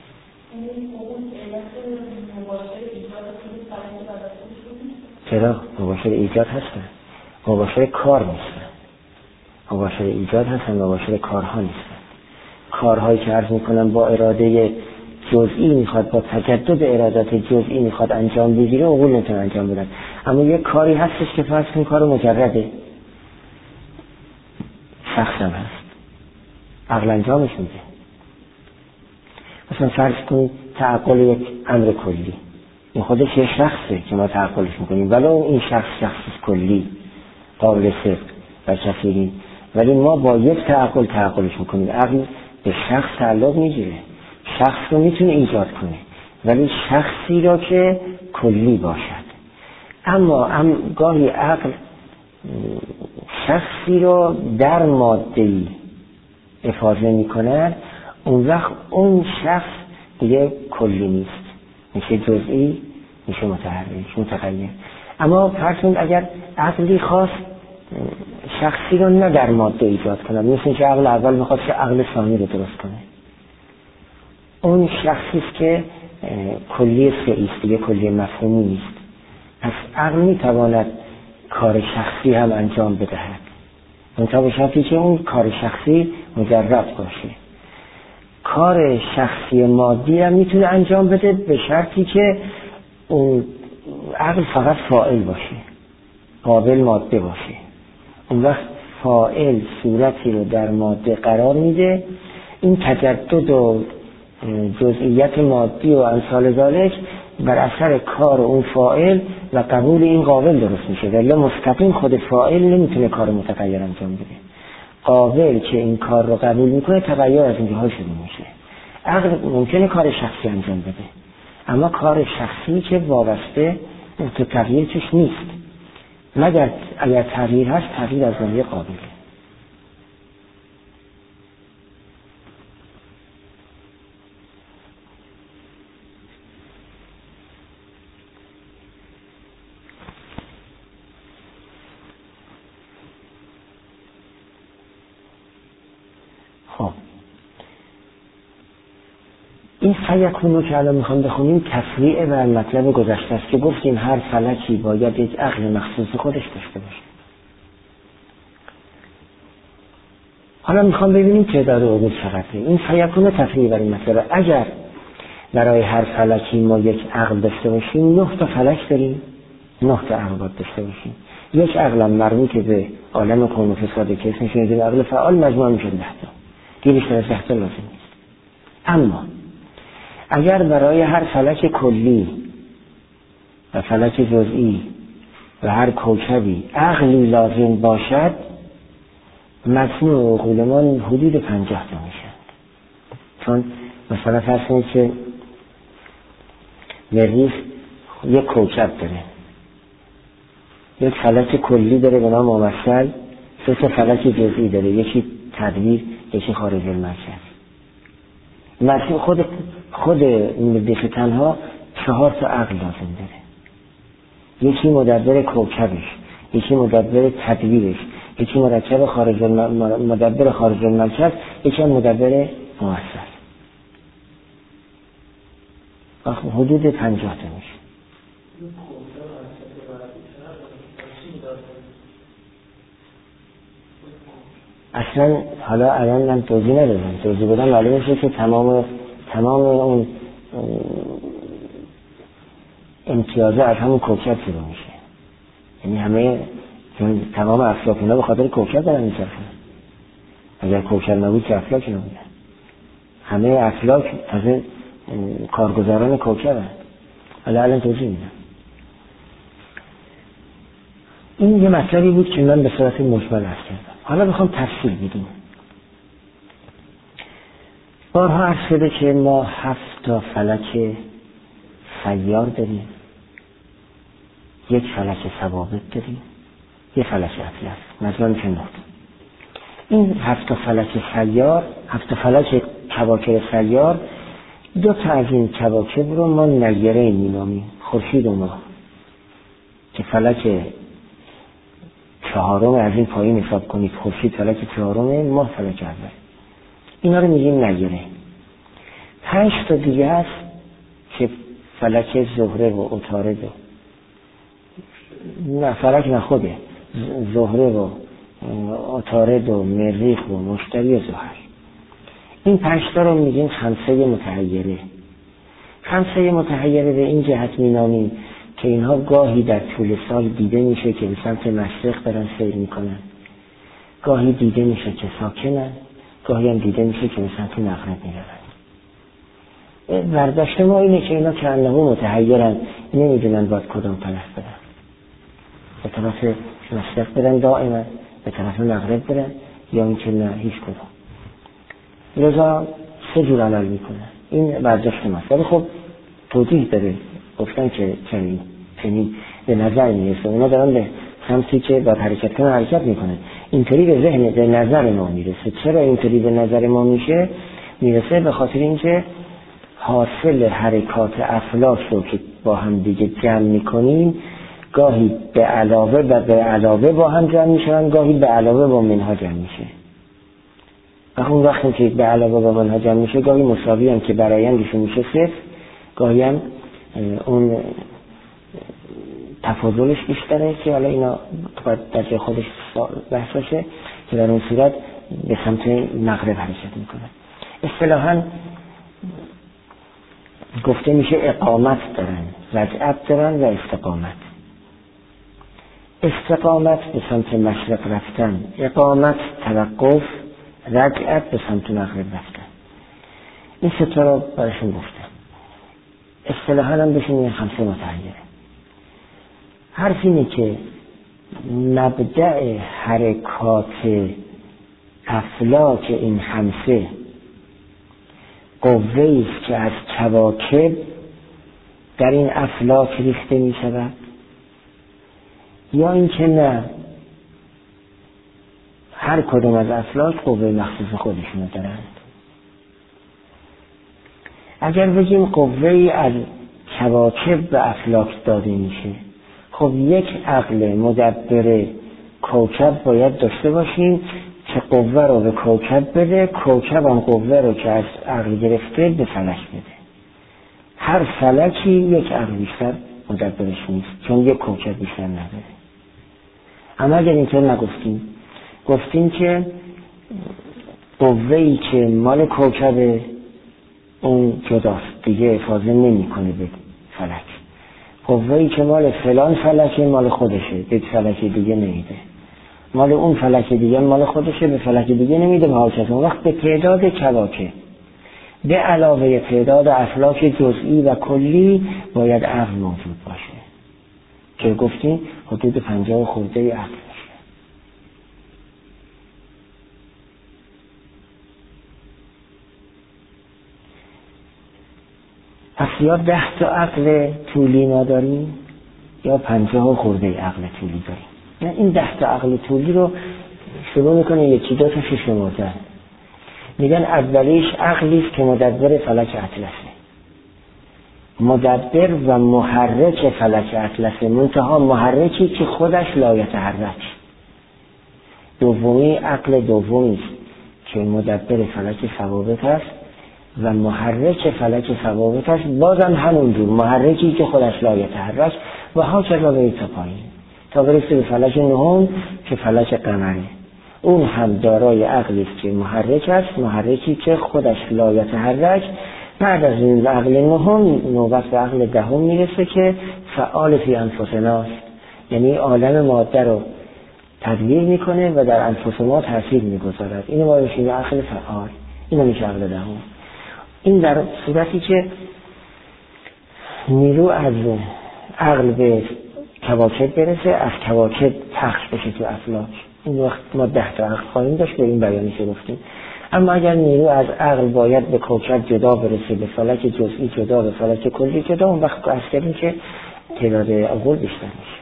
چرا؟ مباشر ایجاد هستن، مباشر کار نیستن. مباشر ایجاد هستن، مباشر کارها نیستن. کارهایی که عرض میکنن با اراده جزئی میخواد، با تجدد ارادات جزئی میخواد انجام بگیره، عقول نمیتونه انجام بدن. اما یک کاری هستش که فرض کن کار مجرده، شخص هم هست، عقل انجامش میده. مثلا فرض کنید تعقل یک امر کلی، این خودش یه شخصه که ما تعقلش میکنیم، ولو این شخص کلی قابل صدق و شفیری، ولی ما با یک تعقلش میکنیم. عقل به شخص تعلق میگیره، شخص رو میتونه ایجاد کنه، ولی شخصی را که کلی باشد. اما گاهی عقل شخصی رو در ماده‌ای افاضه میکنه، اون وقت اون شخص دیگه کلی نیست، میشه جزئی، میشه متحرک، متغیر. اما فرض کنید اگر عقلی خواست شخصی رو نه در ماده ایجاد کنه، مثل اینکه عقل اول میخواد که عقل ثانی رو درست کنه. اون شخصی است که کلی فعلی است، دیگه کلی مفهومی نیست. پس عقل میتواند کار شخصی هم انجام بدهد، منتها به شرطی که اون کار شخصی مجرد باشه. کار شخصی مادی هم میتونه انجام بده به شرطی که اون عقل فقط فاعل باشه، قابل ماده باشه. اون وقت فاعل صورتی رو در ماده قرار میده، این تجدد و جزئیات مادی و امثال ذالک بر اثر کار اون فاعل و قبول این قابل درست میشه. ولی مستقیم خود فاعل نمیتونه کار متغیر انجام بده، قابل که این کار رو قبول میکنه تغییر از این جهات شروع میشه. عقل ممکنه کار شخصی انجام بده، اما کار شخصی که وابسته به تغییر توش نیست، مگر اگر تغییر هست تغییر از نوع قابله. خب این فیکونو که الان میخوام بخونیم تفریع بر مطلب گذشته است که گفتیم هر فلکی باید یک عقل مخصوص خودش داشته باشه. حالا میخوام ببینیم تعداد عقول چقدره. این فیکونو تفریع بر این مطلب. اگر برای هر فلکی ما یک عقل داشته باشیم، 9 تا فلک داریم، 9 تا عقل باید داشته باشیم. یک عقل مربوط به عالم کون و فساد که اسمش میشه عقل فعال، مجموع میشه 10 تا. دیگه بیشتر از 10 تا لازم نیست. اما اگر برای هر فلک کلی و فلک جزئی و هر کوکبی عقلی لازم باشد، مجموع عقول ما حدود 50 تا میشه. چون مثلا فرض کنید که مریخ یک کوکب داره، یک فلک کلی داره به نام ممثل، 3 تا فلک جزئی داره، یکی تدویر، یکی خارج المرکز. مجموع خود مریخ تنها 4 تا عقل لازم داره، یکی مدبر کوکبش، یکی مدبر تدویرش، یکی مدبر خارج المرکز، یکی مدبر مؤثر. حدود 50 تا میشه. اصلا حالا الان من توضیح ندادم، توضیح بدم معلوم میشه که تمام اون امتیازه از همون کوکب شروع میشه. یعنی همه تمام افلاک اینا به خاطر کوکب دارن میچرخن. اگر کوکب نبود که افلاک نبودن. همه افلاک از کارگزاران کوکب هست. حالا الان توضیح میدم. این یه مطلبی بود که من به صورت مجمل عرض کردم. حالا میخوام تفصیل بدیم. بارها عرض شده که ما 7 تا فلک سیار داریم، یک فلک ثوابت داریم، یک فلک اطلس، مجموع میشه 9. این 7 تا فلک سیار، 7 تا فلک کواکب سیار، 2 تا از این کواکب رو ما نیره مینامیم، خورشید و ماه، که فلک 4 از این پایین حساب کنید. خورشید فلک 4، ماه فلک اول. اینا رو میگیم نیره. 5 تا دیگه هست که فلک زهره و عطارد و نه فلک نخوده، زهره و عطارد و مریخ و مشتری و زحل. این 5 تا رو میگیم خمسه متحیره. خمسه متحیره به این جهت مینامیم که اینها گاهی در طول سال دیده میشه که به سمت مشرق دارن سیر میکنن، گاهی دیده میشه که ساکنن، گاهی هم دیده میشه که به سمت مغرب میرن. برداشت ما اینه که اینا که انه متحیرن، نمیدونن باید کدام طرف برن، به طرف مشرق برن دائما، به طرف مغرب برن، یا اینکه نه هیچ کدام. لذا 3 جور عمل میکنن. این برداشت ماست. ولی خب توضیح داره، گفتن که چنین به نظر میرسه. اونا دارن به سمتی که با حرکت کنن حرکت میکنن. اینطوری به ذهن، به نظر ما میرسه. چرا اینطوری به نظر ما میرسه؟ به خاطر اینکه حاصل حرکات افلاک رو که با هم دیگه جمع میکنیم، گاهی به علاوه و به علاوه با هم جمع میشن، گاهی به علاوه با منها جمع میشه. و اون وقتی که به علاوه با منها جمع میشه گاهی مساوی هم که برآیندشون میشه صفر، گاهی هم اون تفاضلش بیشتره که حالا اینا باید در جای خودش بحث باشه که در اون صورت به سمت مغرب حرکت میکنه. اصطلاحاً گفته میشه اقامت دارن، رجعت دارن و استقامت. استقامت به سمت مشرق رفتن، اقامت توقف، رجعت به سمت مغرب رفتن. این سه تا رو براشون گفتم. اصطلاحاً هم بهشون میگن خمسه متحیره. حرف اینه که مبدأ حرکات افلاک این خمسه قوه‌ای است که از کواکب در این افلاک ریخته می شود، یا اینکه نه، هر کدوم از افلاک قوه مخصوص خودشونو دارند. اگر بگیم قوه‌ای از کواکب به افلاک داده میشه، خب یک عقل مدبر کوکب باید داشته باشیم که قوه رو به کوکب بده، کوکب هم قوه رو که از عقل گرفته به فلک بده. هر فلکی یک عقل بیشتر مدبرش نیست، چون یک کوکب بیشتر نداره. اما اگر اینطور نگفتیم، گفتیم که قوه‌ای که مال کوکب اون جداست، دیگه افاضه نمی کنه به فلک. قوه‌ای که مال فلان فلکه مال خودشه، به فلک دیگه نمیده. مال اون فلک دیگه مال خودشه، به فلک دیگه نمیده. به حالت اون وقت به تعداد کواکب به علاوه تعداد افلاک جزئی و کلی باید عقل موجود باشه که گفتیم حدود 50 خورده عقل باشه. پس یا 10 تا عقل طولی ما داریم یا 50 خورده عقل طولی داریم. نه، این 10 تا عقل طولی رو شروع میکنه یکی دو تا شمردن. میگن اولیش عقلی است که مدبر فلک اطلسه، مدبر و محرک فلک اطلسه، منتها محرکی که خودش لا یتحرک. دومی عقل دومی است که مدبر فلک ثوابت است و محرک فلک ثوابت است، بازم همونجور محرکی که خودش لا یتحرک و ها چرا به تا پایین تا برسه به فلک نهم که فلک قمره. اون هم دارای عقلی است که محرک است، محرکی که خودش لا یتحرک. بعد از این عقل نهم نوبت به عقل دهم میرسه که فعال فی انفسنا است، یعنی عالم ماده رو تدبیر میکنه و در انفس ما تاثیر میگذارد. اینو ما بهش میگیم عقل فعال، اینو میشه عقل دهم. این در صورتی که نیرو از عقل به کواکب برسه، از کواکب پخش بشه تو افلاک. این وقت ما 10 تا عقل خواهیم داشت، به این بیانی که گفتیم. اما اگر نیرو از عقل باید به کوکب جدا برسه، به فلک جزئی جدا، به فلک کلی جدا، اون وقت از کردیم که تعداد عقول بیشتر میشه.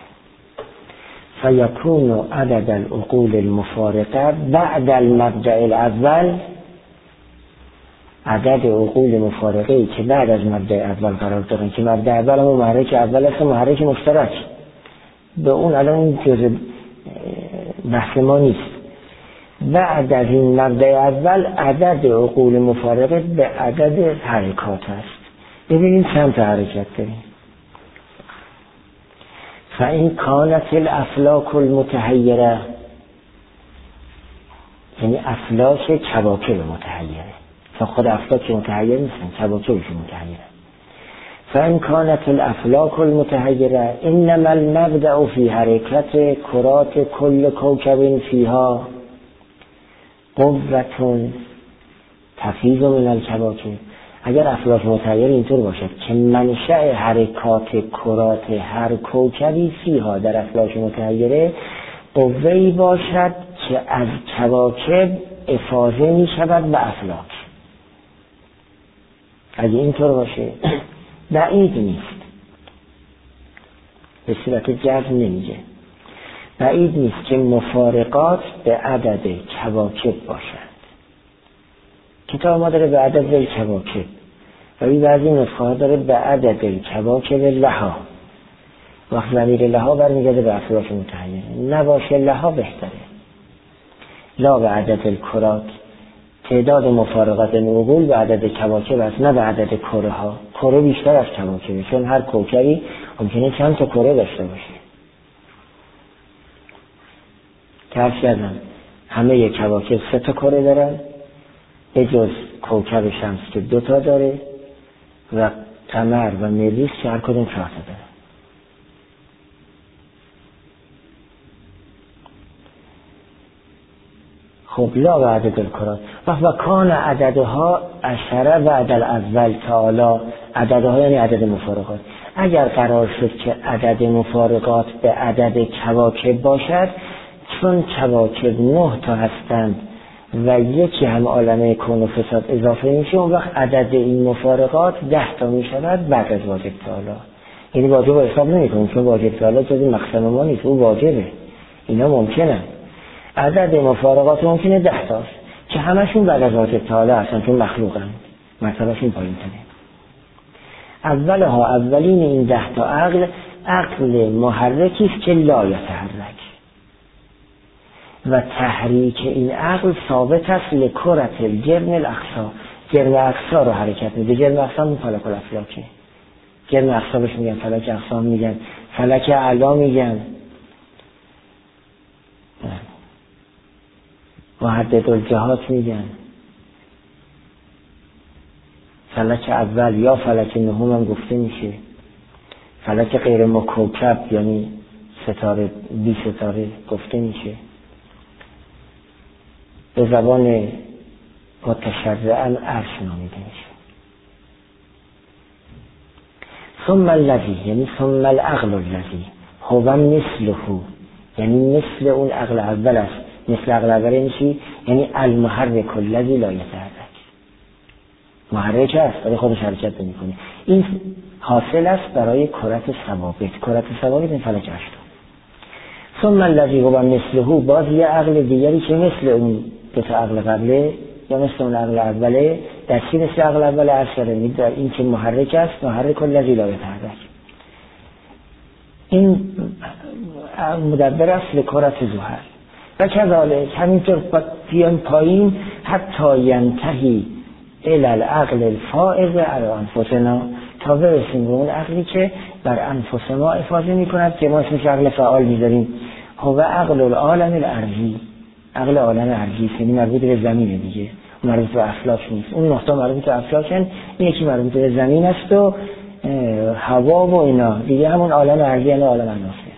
فیکون عدد العقول المفارقه بعد المبدأ الاول، عدد عقول مفارقه ای که بعد از مبدأ اول قرار دارن که مبدأ اول هم محرک اول است، محرک مشترک به اون الان جزء بحث ما نیست. بعد از این مبدأ اول عدد عقول مفارقه به عدد حرکات است. ببینیم چند تا حرکت داریم. فإن كانت الافلاک المتحیره، یعنی افلاک کواکب متحیره، خود افلاک متحیر نیستن، کواکبش متحیره. فإن كانت الافلاک المتحیره انما المبدأ فی حرکت کرات کل کوکب فیها قوة تفیض من الکواکب. اگر افلاک متحیر اینطور باشد که منشأ حرکات کرات هر کوکبی فیها در افلاک متحیره قوه‌ای باشد که از کواکب افاضه می شود به افلاک. اگه اینطور باشه بعید نیست، به صورت جزم نمیگه، بعید نیست که مفارقات به عدد کواکب باشند. کتاب ما داره به عدد کواکب و این بعضی نسخه ها داره به عدد کواکب لها، وقت ضمیر لها برمیگرده به افلاک متحیره. نباشه لها بهتره. لا به عدد الکرات، تعداد مفارقات نقول به عدد کواکب است، نه به عدد کره ها. کره بیشتر از کواکبه، چون هر کوکبی ممکنه چند تا کره داشته باشه. کارش کردم همه کواکب 3 تا کره دارن به جز کوکب شمس که 2 تا داره و قمر و مریخ که هر کدوم 4 تا داره. خب لا و عدد الکرات و کان عددها 10 و عدد اول تعالی. عددها یعنی عدد مفارقات. اگر قرار شد که عدد مفارقات به عدد کواکب باشد، چون کواکب 9 تا هستند و یکی هم عالمه کون و فساد اضافه میشه، اون وقت عدد این مفارقات 10 تا میشود بعد از واجب تعالی. یعنی واجب رو حساب نمی‌کنیم، چون واجب تعالی جز مقسم ما نیست، او واجبه. اینا ممکنه عدد مفارقات ممکنه 10 تاست که همشون بعد از واجب تعالی هستن، چون مخلوقن، مرتبهشون پایین تره. اولین این 10 تا عقل محرکی است که لا یتحرک و تحریک این عقل ثابت است لکرت الجرم الاقصا. جرم اقصا رو حرکت میده. جرم اقصا اون فلک الافلاکه. جرم اقصا بهش میگن فلک اقصا، میگن فلک اعلا، میگن محدد الجهات، میگن فلک اول یا فلک نهم هم گفته میشه. فلک غیر مکوکب یعنی ستاره بی ستاره گفته میشه. به زبان متشرعاً عرش نامیده میشه. ثم الذی یعنی ثم العقل الذی هو مثله، یعنی مثل اون عقل اول است. مثل عقل اول یعنی چی؟ یعنی المحرک الذی لا یتحرک. محرک است ولی خودش حرکت نمی‌کنه. این حاصل است برای کرت ثوابت. کرت ثوابت این فلک هشتم. ثم الذی هو مثله، باز یه عقل دیگری که مثل اون دو تا عقل قبله یا مثل اون عقل اوله. در چی مثل عقل اول عرشه؟ در این که محرک است، محرک الذی لا یتحرک. این مدبر است لکرت زحل. و کذالک همینطور بیان پایین حتی ینتهی الی العقل الفائز علی انفسنا، تا برسیم به اون عقلی که بر انفس ما افاضه میکند که ما اسمش عقل فعال میذاریم. هو عقل العالم الارضی، عقل عالم ارضی، یعنی مربوط به زمینه دیگه، مربوط به افلاک نیست. اون نقطه مربوط به افلاکن، این یکی مربوط به زمین است و هوا و اینا دیگه، همون عالم ارضی یعنی عالم الناسه.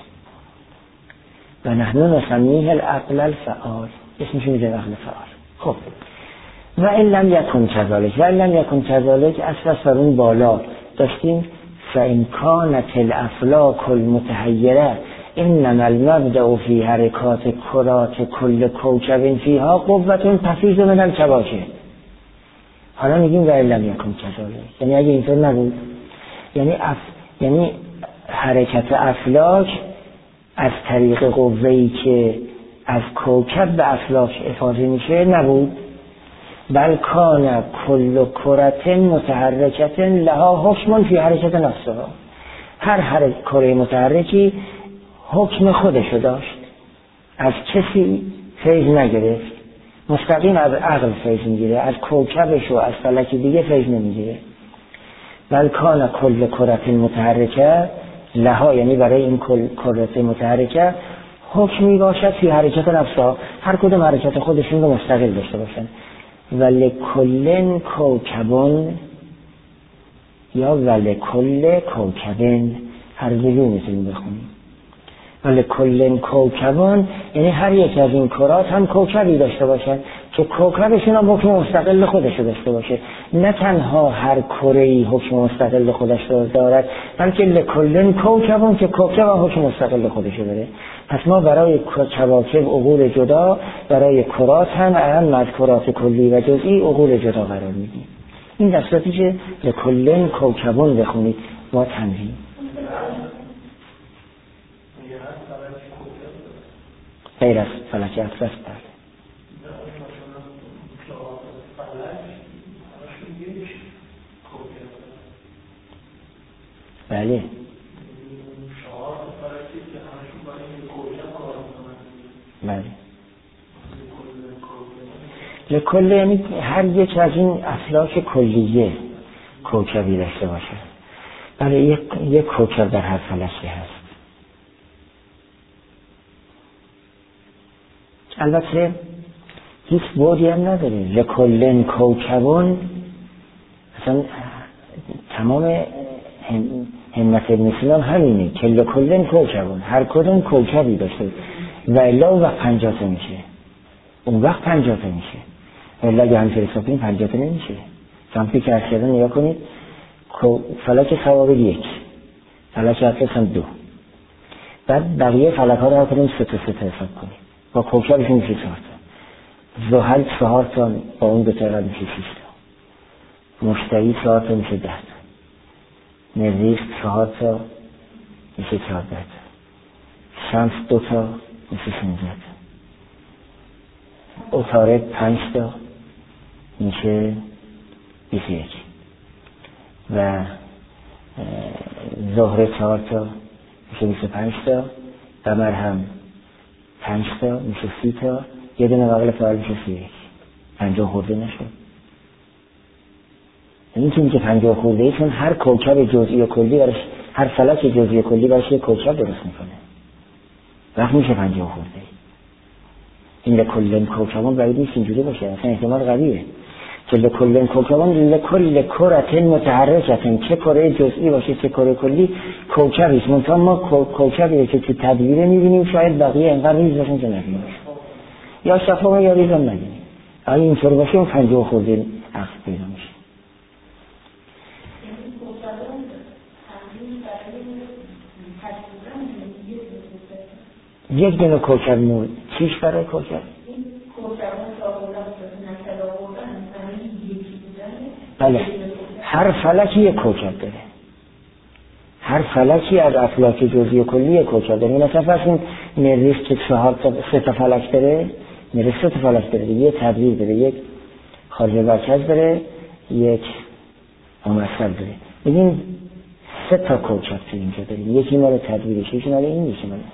و نحن نسمیه العقل الفعال، اسمش میشه عقل فعال. خب و این لم یکن کذالک، و این لم یکن کذالک اصلا بر اون بالا داشتیم. فان کانت الافلاک المتحیره انما المبدأ فی حرکات کرات کل کوکب فیها قوة تفیض من الکواکب. حالا میگیم و این لم یکن کذالک، یعنی اگه اینطور نبود، یعنی حرکت افلاک از طریق قوه‌ای که از کوکب به افلاک افاضه میشه نبود، بل کان کل کرت متحرکت لها حکم فی حرکت نفسها. هر کره متحرکی حکم خودشو داشت، از کسی فیض نگرفت، مستقیم از عقل فیض میگیره، از کوکبش و از فلک دیگه فیض نمیگیره. بل کان کل کرت متحرکه لها، یعنی برای این کرت متحرکه حکمی باشد فی حرکت نفسها، هر کدوم حرکت خودشون رو مستقل داشته باشن. ولکل کوکبون یا ولکل کوکبن، هر دوی میتونیم بخونیم. ولکل کوکبون یعنی هر یک از این کرات هم کوکبی داشته باشن که کوکبشون هم حکم مستقل خودش داشته باشه. نه تنها هر کره‌ای حکم مستقل خودش دارد، بلکه لکل کوکبون که کوکب هم حکم مستقل خودش داره. پس ما برای کواکب عقول جدا، برای کرات هم از کرات کلی و جزئی عقول جدا قرار میدیم. این دستاتی که لکل کوکبون بخونید با تنظیم. غیر از فلک اطلس بله لکل یعنی هر یک از این افلاک کلیه کوکبی داشته باشه. برای یک کوکب در هر فلکی هست. البته هیچ بودی هم نداره. لکلن کوکبون، اصلا تمام همت ابن سینا همینه که لکلن کوکبون، هر کدوم کوکبی داشته و الا اون وقت 50 تا میشه، اون وقت 50 تا میشه، الا اگه همینطور حساب کنیم 50 تا نمیشه. سمتی که از کردن نگاه کنید، فلک ثوابت 1، فلک اطلس هم 2، بعد بقیه فلک ها رو هر کدوم 3 تا حساب کنید، با کوکبش میشه 4 تا، زحل 4 تا با اون 2 تا قد میشه 6 تا، مشتری 4 تا میشه 10 تا، مریخ 4 تا میشه 14 تا، شمس 2 تا میشه 16 تا، عطارد 5 تا میشه 21 و زهره 4 تا میشه 25 تا، قمر هم 5 تا میشه 30 تا، یه دونه بغل فعال میشه 31. 50 خورده نشد. این که 50 خورده ای، چون هر کوکب جزئی و کلی برش، هر فلک جزئی و کلی برش یک کوکب درست میکنه، وقت میشه 50 خورده ای. این لکلن کوکبان باید نیست اینجوری باشه، اصلا احتمال قویه که لکلن کوکبان لکل کرتن متحرکتن، چه کره جزئی باشه چه کره کلی کوکبیست. منطقه ما کوکبیه که تو تدویره میبینیم، شاید بقیه انقدر ریز باشن که نبینیم، یا شفاقه یا ریز هم نبینیم. اگه اینطور باشه اون 50 خورده عقل پیدا میشه. یک دونه کوکب مورد چیش برای کوکب؟ بله، هر فلکی یک کوکب داره، هر فلکی از افلاک جزئی و کلی یک کوکب داره. مثلا فرض مریخ که 3 تا فلک داره، مریخ 3 تا فلک داره، یه تدویر داره، یک خارج مرکز داره، یک ممثل داره. ببین 3 تا کوکب تو اینجا داریم، یکی مال تدویرش، یکی مال این، یکی مال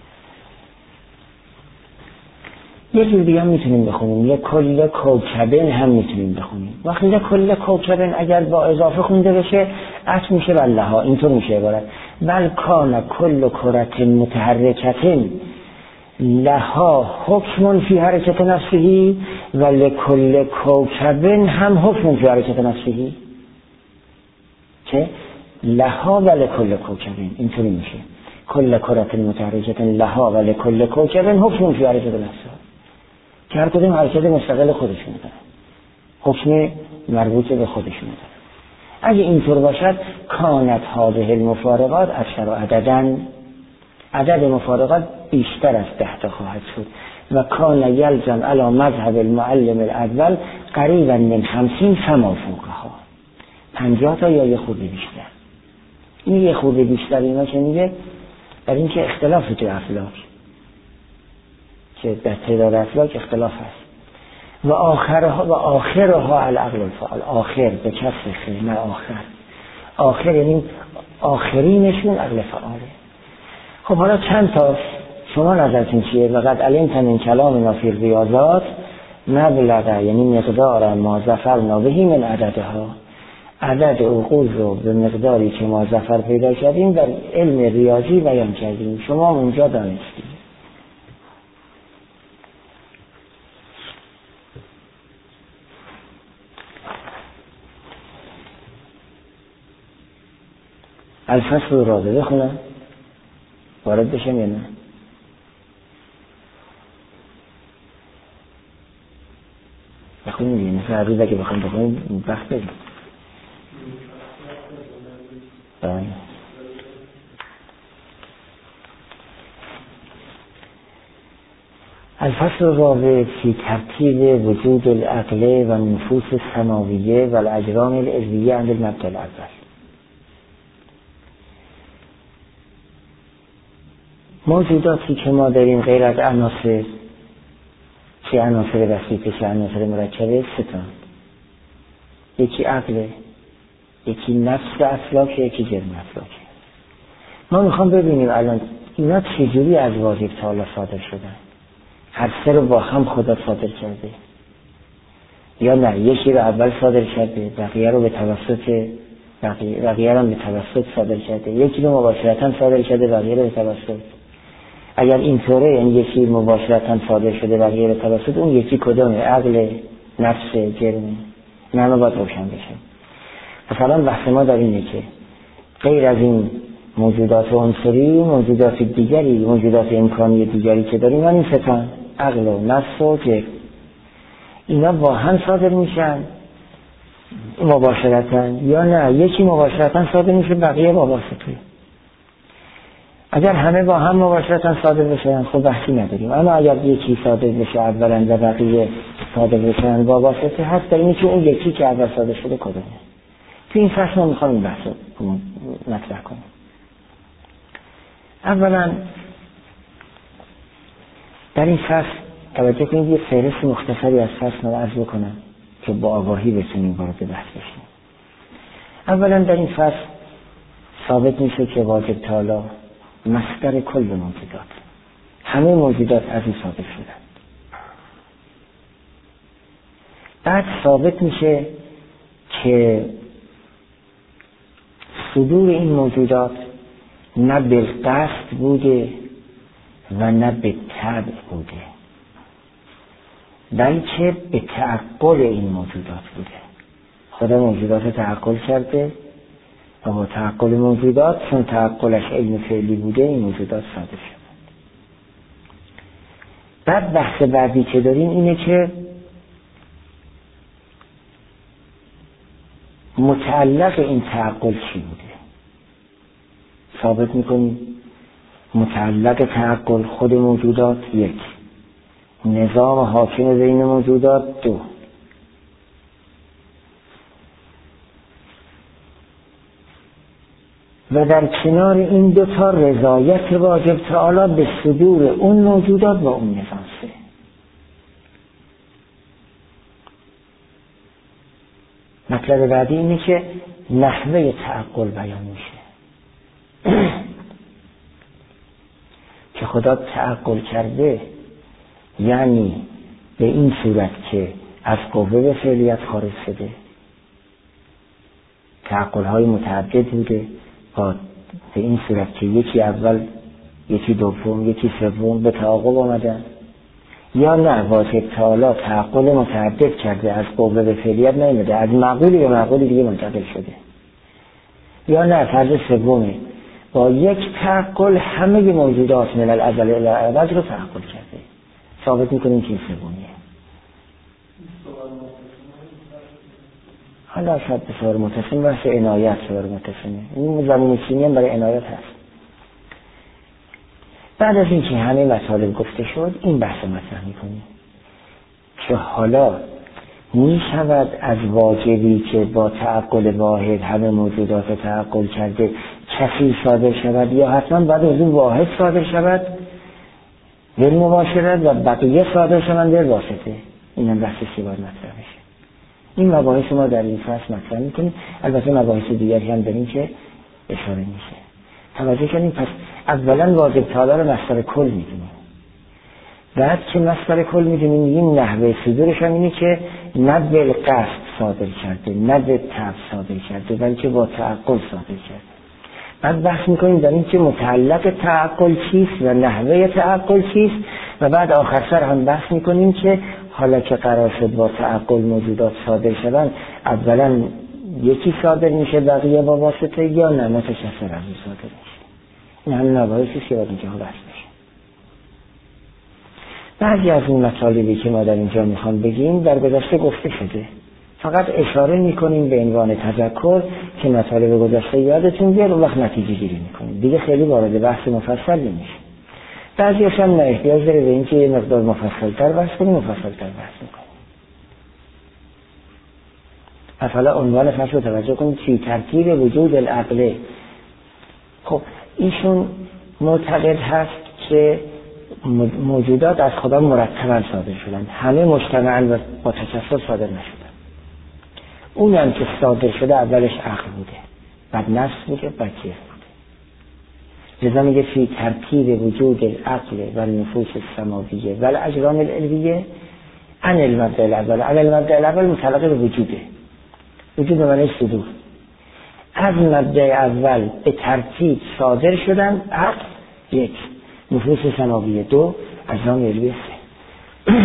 یه جور دیگه هم میتونیم بخونیم، یک کل کوکبن هم میتونیم بخونیم. وقتی یک کل کوکبن اگر با اضافه خونده بشه عطف میشه بر لها، اینطور میشه عبارت بل کان کل کرت متحرکتن لها حکم فی حرکت نفسه و لکل کوکبن هم حکم فی حرکت نفسه، چه؟ لها و لکل کوکبن اینطوری میشه، کل کرت متحرکتن لها و لکل کوکبن حکم فی حرکت نفسه، که هر کدوم حرکت مستقل خودشون داره، حکم مربوط به خودشون داره. اگه اینطور باشد کانت هذه المفارقات اکثر عددن، عدد مفارقات بیشتر از 10 تا خواهد شد و کان یلزم علی مذهب المعلم الاول قریبا من 50 فما فوقها، 50 تا یا یه خورده بیشتر. این یه خورده بیشتر اینا که میگه در این که اختلاف تو افلاک، که در تعداد افلاک اختلاف هست. و آخرها العقل الفعال، آخر به کسر خیر نه آخر، آخر یعنی آخرینشون عقل فعاله. خب حالا چند تا شما نظرتون چیه؟ وقد علمت من کلامنا فی الریاضات مبلغ یعنی مقدار ما ظفرنا بهی من عددها، عدد عقول رو به مقداری که ما ظفر پیدا کردیم در علم ریاضی بیان کردیم، شما اونجا دانستید. الفصل رو راضی بخونم وارد بشم یا نه؟ بخونیم دیگه، مثل هر روز اگه بخونیم وقت بریم. الفصل الرابع فی ترتیب وجود العقل و نفوس السماویه و الاجرام العضویه عند المبدأ الاول. موجوداتی که ما داریم غیر از عناصر، چه عناصر بسیطه چه عناصر مرکبه، 3 تا، یکی عقل، یکی نفس افلاک، یکی جرم افلاک. ما میخوام ببینیم الان اینا چجوری از واجب تعالی صادر شدن، هر 3 رو با هم خدا صادر کرده. یا نه یکی رو اول صادر کرده بقیه رو به توسط بقیه رو به توسط صادر کرده، یکی رو مباشرتاً صادر کرده بقیه رو به توسط. اگر اینطوره یعنی یکی مباشرتاً صادر شده بقیه رو توسط، اون یکی کدامه؟ عقل، نفس، جرم؟ نه باید روشن بشه. مثلا بحث ما در اینه که غیر از این موجودات عنصری، موجودات دیگری، موجودات امکانی دیگری که داریم، همین ستان عقل و نفس و جرم، اینا با هم صادر میشن مباشرتاً یا نه یکی مباشرتاً صادر میشه بقیه با واسطه. اگر همه با هم مباشرتاً صادر بشن خب بحثی نداریم، اما اگر یکی صادر بشه اولا و بقیه صادر بشن با واسطه، هست داریم که اون یکی که اول صادر شده کدومه. تو این فصل ما میخوام این بحث رو مطرح کنیم. اولا در این فصل توجه کنید یه فهرست مختصری از فصل رو عرض بکنم که با آگاهی بتونیم وارد بحث بشیم. اولا در این فصل ثابت میشه که واجب تعالی مصدر کل موجودات، همه موجودات از این صادر شدن. بعد ثابت میشه که صدور این موجودات نه بالقصد بوده و نه به طبع بوده، بلکه به تعقل این موجودات بوده. خدا موجودات تعقل کرده و با تعقل موجودات، چون تعقلش علم فعلی بوده، این موجودات صادر شد. بعد بحث بعدی که داریم اینه که متعلق این تعقل چی بوده. ثابت میکنیم متعلق تعقل خود موجودات یک، نظام حاکم بین موجودات دو، و در کنار این دوتا رضایت واجب تعالی به صدور اون موجودات و اون نظام سه. مطلب بعدی اینه که نحوه تعقل بیان میشه که خدا تعقل کرده یعنی به این صورت که از قوه به فعلیت خارج شده، تعقل های متعدد بوده با به این صورت که یکی اول یکی دوم یکی سوم به تعاقب آمدن، یا نه واجب تعالی تعقل متعدد کرده از قوه به فعلیت نیامده، از معقولی به معقولی دیگه منتقل شده، یا نه فرض سومه با یک تعقل همه موجودات من الازل الی الابد رو تعقل کرده. ثابت میکنیم که این سومیه. حالا شاید به صور متصل بحث عنایت صور متصله، این زمین چینی هم برای عنایت هست. بعد از اینکه همه مطالب گفته شد این بحث مطرح میکنیم که حالا می شود از واجبی که با تعقل واحد همه موجودات تعقل کرده کسی صادر شود، یا حتما بعد از اون واحد صادر شود در مباشرت و بقیه صادر شوند در واسطه. این هم بحثی که باید مطرح بشه. این مباحث ما در این فصل مطرح میکنیم. البته مباحث دیگری هم داریم که اشاره میشه. توجه کنیم. پس اولا واجب تعالی رو مصدر کل میدونیم، بعد که مصدر کل میدونیم میگیم نحوه صدورش هم اینه که نه بالقصد صادر کرده نه به طبع صادر کرده بلکه با تعقل صادر کرده. بعد بحث میکنیم در این که متعلق تعقل چیست و نحوه تعقل چیست، و بعد آخر سر هم بحث میکنیم که حالا که قرار شد با تعقل موجودات صادر شدن، اولا یکی صادر میشه بقیه با واسطه، یا نه متشخص از صادر میشه. این همین مباحثی که باید اینجا بحث بشه. بعضی از این مطالبی که ما در اینجا میخوام بگیم در گذشته گفته شده، فقط اشاره میکنیم به عنوان تذکر که مطالب گذشته یادتون بیاد، اون وقت نتیجه گیری میکنیم دیگه، خیلی وارد بحث مفصل نمیشه. بعضی هم نه احتیاج داره به اینکه یه مقدار مفصل‌تر بحث کنیم، مفصل‌تر بحث میکنیم. مثلا عنوان فصل رو توجه کنید، فی ترتیب وجود العقل. خب ایشون معتقد هست که موجودات از خدا مرتباً صادر شدن، همه مجتمعاً و با تکثر صادر نشدن. اون هم که صادر شده اولش عقل بوده، بعد نفس بوده، بعد جسم بوده. لذا میگه فی ترتیب وجود العقل و نفوس السماویه و الاجرام العلویه، عن المبدأ الاول. عن المبدأ الاول متعلق به وجوده، وجود به معنی صدور. از مبدأ اول به ترتیب صادر شدن عقل یک، نفوس سماویه دو، اجرام علویه سه.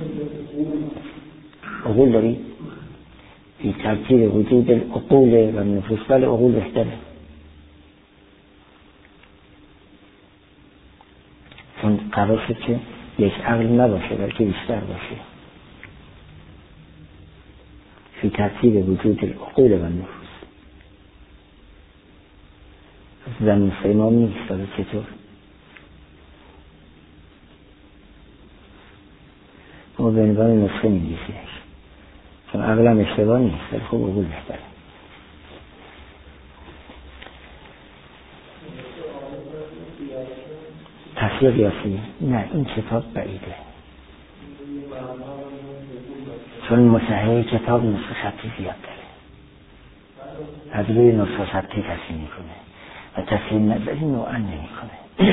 عقول داری؟ به ترتیب وجود العقول و نفوس، ولی عقول بهتره چون قرار شد که یک عقل نباشه بلکه بیشتر باشه. فی ترتیب وجود العقول و النفوس. زمین سیما نیست داره چطور؟ ما به عنوان نسخه می‌نویسیمش چون عقل هم اشتباه نیست ولی خوب عقول بهتره. تصویر قیاسی نه، این کتاب بعیده چون مصحح کتاب نسخه خطی زیاد داره، از روی نسخه خطی تصویر میکنه و تصویر نظری نوعا نمیکنه.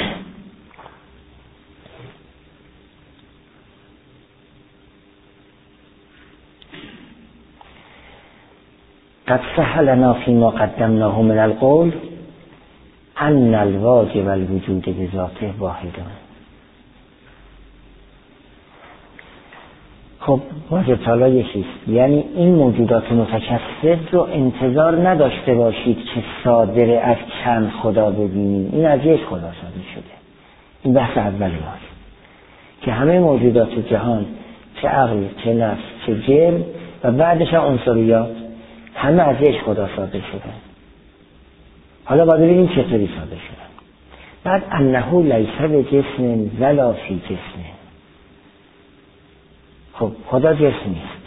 قد صح لنا فيما قدمناه من القول ان الواجب الوجود بذاته واحد. خب واجب تعالی یکیست، یعنی این موجودات متکثر رو انتظار نداشته باشید که صادر از چند خدا ببینید، این از یک خدا صادر شده. این بحث اول ماست که همه موجودات جهان، چه عقل چه نفس چه جرم و بعدش هم عنصریات، همه از یک خدا صادر شدن. حالا باید ببینیم چطوری صادر شدن. بعد انه لیس بجسم ولا فی جسم. خب خدا جسم نیست.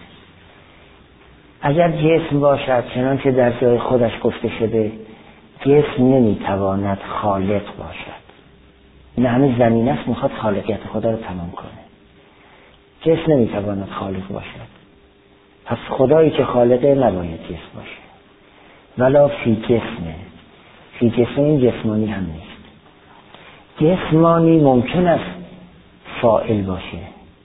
اگر جسم باشد چنانچه در جای خودش گفته شده جسم نمیتواند خالق باشد. این همه زمین است میخواد خالقیت خدا رو تمام کنه. جسم نمیتواند خالق باشد، پس خدایی که خالقه نباید جسم باشه. ولا فی جسمه. فی جسم این جسمانی هم نیست. جسمانی ممکن است فاعل باشه،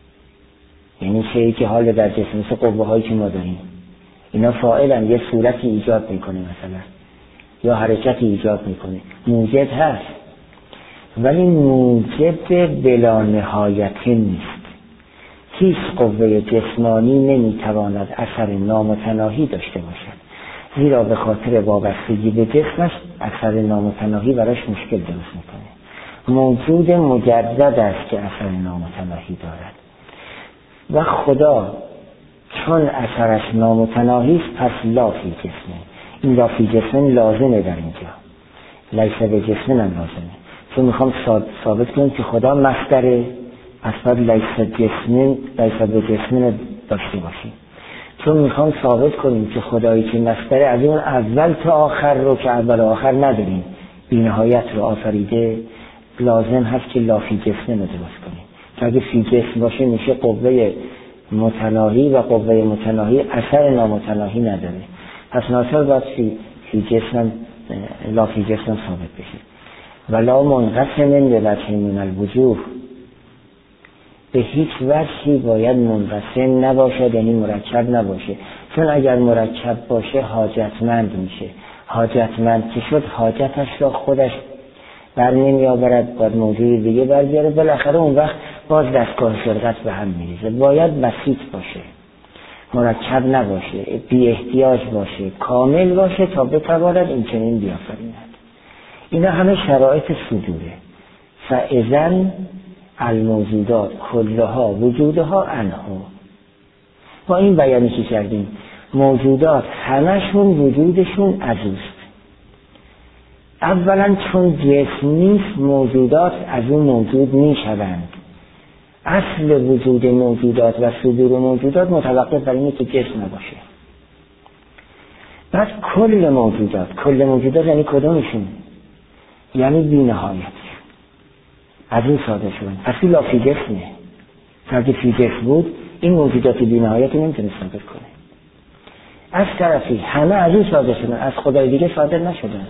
یعنی چیزی که حال در جسم، مثل قوه هایی که ما داریم اینا فاعلن، یه صورتی ایجاد میکنه مثلا یا حرکتی ایجاد میکنه، موجب هست ولی موجب بلا نهایتی نیست. هیچ قوه جسمانی نمیتواند اثر نامتناهی داشته باشد، زیرا به خاطر وابستگی به جسمش اثر نامتناهی براش مشکل درست میکنه. موجود مجرد است که اثر نامتناهی دارد و خدا چون اثرش نامتناهی است پس لا فی جسمه. این لا فی جسمه لازمه در اینجا، لیس به جسمه هم لازمه، چون میخوام ثابت کنم که خدا مصدره، پس باید لیس به جسمه داشته باشیم. چون میخوام ثابت کنیم که خدایی که مصدره از اون اول تا آخر رو که اول و آخر نداریم بی نهایت رو آفریده، لازم هست که لا فی جسمه رو درست کنیم. که اگه فی جسم باشه میشه قوه متناهی و قوه متناهی اثر نامتناهی نداره، پس ناصر باید فی جسم لا فی جسم ثابت بشه. ولا منقسم به وجه من الوجوه. به هیچ وجهی باید منقسم نباشد، یعنی مرکب نباشه، چون اگر مرکب باشه حاجتمند میشه. حاجتمند که شد حاجتش را خودش بر نمیآورد، باید موجود دیگه بر بیاره، بالاخره اون وقت باز دستگاه خلقت به هم میریزه. باید بسیط باشه، مرکب نباشه، بی احتیاج باشه، کامل باشه تا بتواند این چنین بیافریند. اینا همه شرایط صدوره. فاذن الموجودات کلها وجودها انها. با این بیانی که کردیم موجودات همشون وجودشون عزوست. اولا چون جسم نیست موجودات از اون موجود میشوند. اصل وجود موجودات و صدور موجودات متوقف بر اینه که جسم نباشه. بعد کل موجودات یعنی کدومشون؟ یعنی بی نهایت از این صادر شدن. پس لا فی جسمه. اگه فی جسم بود این موجودات بی نهایت نمیتونه صادر کنه. از طرفی همه از این صادر شدن، از خدای دیگه صادر نشدن،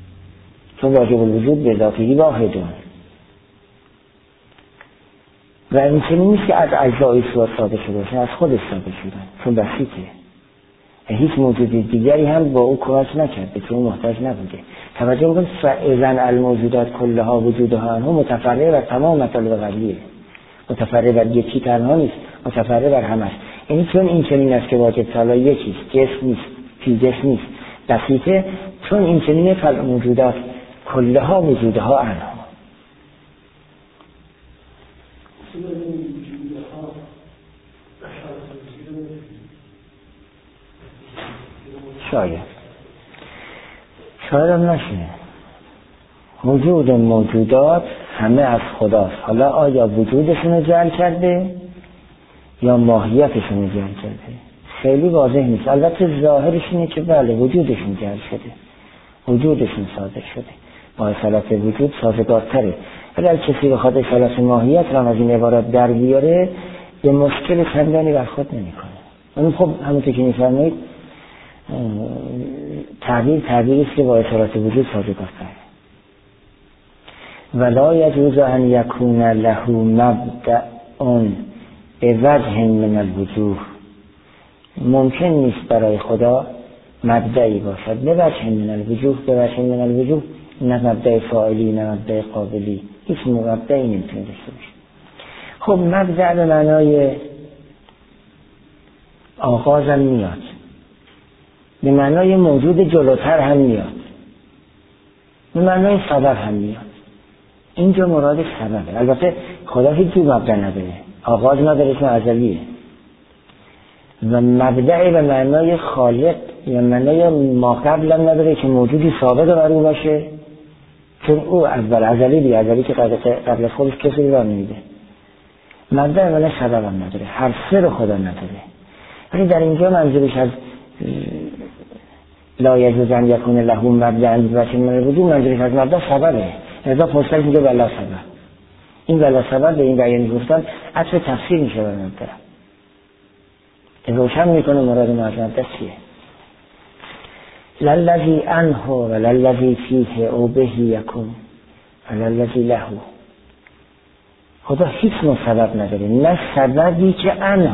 چون واجب الوجود به ذاته واحدون. و این چنین نیست که از اجزای صورت ساده شده باشه، از خودش ساده شدن، چون بسیطه. هیچ موجود دیگری هم با او کمک نکرده، چون محتاج نبوده. توجه بکن فاذا الموجودات کلها وجودها عنه متفرع بر تمام مطالب قبلیه، متفرع بر یکی تنها نیست، متفرع بر همش. یعنی چون این چنین است که واجب تعالی یکیست، جسم نیست، فی جسم نیست، بسیطه، چون این چنینه فالموجودات کلها وجودها عنه. شاید هم نشه. وجود موجودات همه از خداست. حالا آیا وجودشون رو جعل کرده یا ماهیتشون رو جعل کرده؟ خیلی واضح نیست. البته ظاهرش اینه که بله وجودشون جعل شده، وجودشون صادر شده، با اصالت وجود سازگارتره. ولی اگر کسی بخواد اصالت ماهیت را از این عبارات در بیاره به مشکل چندانی برخورد نمیکنه. اون خب همونطور که میفرمایید تعبیری است که با اصالت وجود سازگارتره. ولا یجوز ان یکون له مبدأ بوجه من الوجوه. ممکن نیست برای خدا مبدعی باشد به وجه من الوجوه، به وجه من الوجوه، نه مبدع فاعلی نه مبدع قابلی، هیچ مبدعی نمیتونه داشته باشه. خب مبدع به معنای آغاز هم میاد، به معنای موجود جلوتر هم میاد، به معنای سبب هم میاد. اینجا مراد سببه. البته خدا هیچ جو مبدع نداره، آغاز نداره، چون ازلیه. و مبدع به معنای خالق یا معنای ما قبل هم نداره که موجودی ثابت بر او باشه، چون او اول ازلی دیگه، ازلی که قبل از خودش کسی را نمیده. مبدع به معنای سبب هم نداره، هر سر خدا نداره. ولی در اینجا منظورش از لا یجوز ان یکون له مبدأ بوجه من الوجوه، منظورش از مبدع سببه. لذا پرسش میگه بلا سبب. این بلا سبب به این بیان گفتن عطف تفسیر میشه بر مبدع، روشن میکنه مراد ما از مبدع چیه. للذی عنه و للذی فیه او به یکون و للذی له. خدا هیچ نوع سبب نداره، نه سببی که عنه،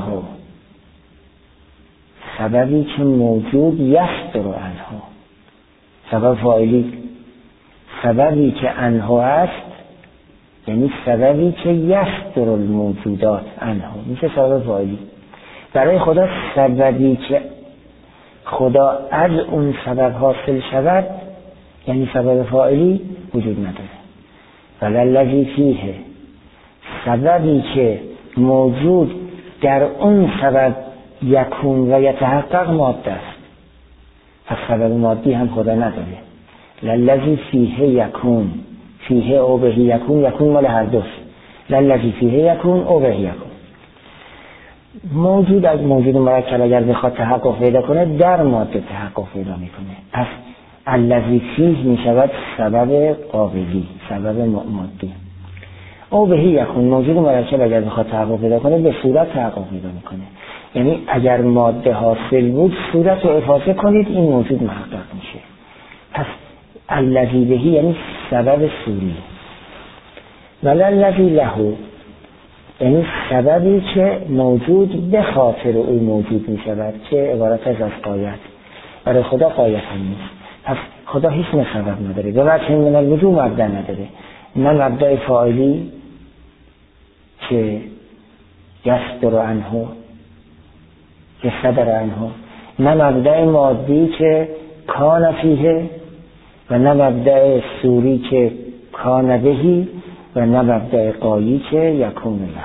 سببی که موجود یصدر عنه، سبب فاعلی، سببی که عنه است یعنی سببی که یصدر الموجودات عنه، میشه سبب فاعلی. برای خدا سببی که خدا از اون سبب حاصل شود یعنی سبب فاعلی وجود نداره. وللذی فیه، سببی که موجود در اون سبب یکون و یتحقق ماده است، پس سبب مادی هم خدا نداره. للذی فیه یکون، فیه او به یکون، یکون مال هر دوست. للذی فیه یکون او به یکون. موجود از موجود مرکب اگر بخواد تحقق پیدا کنه در ماده تحقق پیدا میکنه، پس الذی فیه میشود سبب قابلی، سبب مادی. او به یکون، موجود مرکب اگر بخواد تحقق پیدا کنه به صورت تحقق پیدا میکنه. یعنی اگر ماده حاصل بود صورت رو افاضه کنید این موجود محقق میشه. پس الذی به یعنی سبب صوری. وللذی له یعنی سببی که موجود به خاطر او موجود می شود، که عبارت از قایت. برای خدا قایت هم نیست. پس خدا هیچ سبب نداره، به وجه من الوجوه مبدع نداره، نه مبدع فاعلی که یصدر عنه، که صدر عنه، نه مبدع مادی که کان فیه، و نه مبدع صوری که کان بهی، و نه مبدع قایی که یکون له.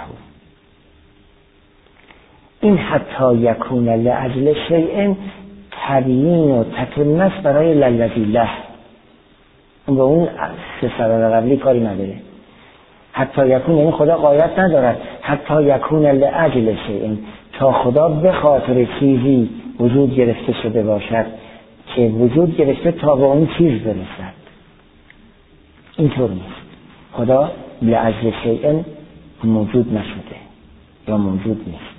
این حتی یکون لاجل شیء تبیین و تتمه است برای للذی له. اون به اون سه سبب قبلی کاری نداره. حتی یکون یعنی خدا غایت ندارد، حتی یکون لاجل شیء، تا خدا به خاطر چیزی وجود گرفته شده باشد که وجود گرفته تا به اون چیز برسد. اینطور نیست. خدا لاجل شیء موجود نشده یا موجود نیست.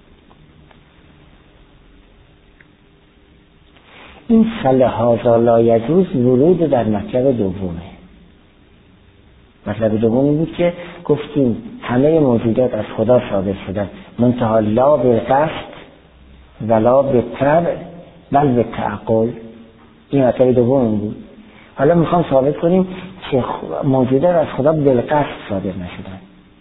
این فلهذا لا یجوز ورود در مطلب دومه. مطلب دومی بود که گفتیم همه موجودات از خدا صادر شدن، منتها لا به قصد ولا به طبع بل به تعقل. این مطلب دوم بود. حالا میخوام ثابت کنیم که موجودات از خدا بالقصد صادر نشدن.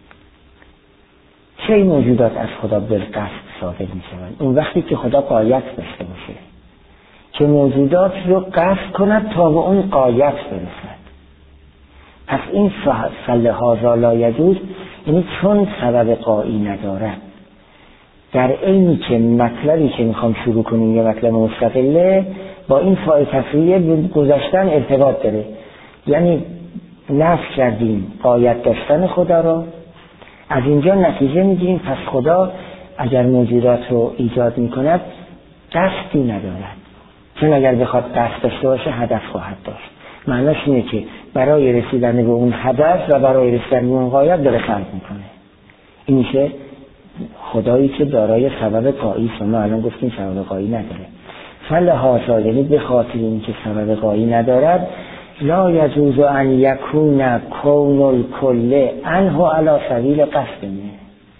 چه موجودات از خدا بالقصد صادر میشوند؟ اون وقتی که خدا غایت داشته باشه، که موجودات رو قصد کند تا به اون غایت برسد. پس این فلهذا لا یجوز، یعنی چون سبب غایی ندارد، در عینی که مطلبی که میخوام شروع کنیم یه مطلب مستقله، با این فاعل تفریعه گذشتن ارتباط داره. یعنی نفی کردیم غایت داشتن خدا رو، از اینجا نتیجه میگیریم پس خدا اگر موجودات رو ایجاد میکند قصدی ندارد، چون اگر بخواد قصد داشته باشه هدف خواهد داشت. معناش اینه که برای رسیدن به اون هدف و برای رسیدن به اون غایت داره خلق میکنه. این میشه خدایی که دارای سبب غایی است. ما الان گفتیم سبب غایی نداره. فلهذا، یعنی به خاطر اینکه سبب غایی ندارد، لا یجوز ان یکون کون الکل عنه علی سبیل قصد منه.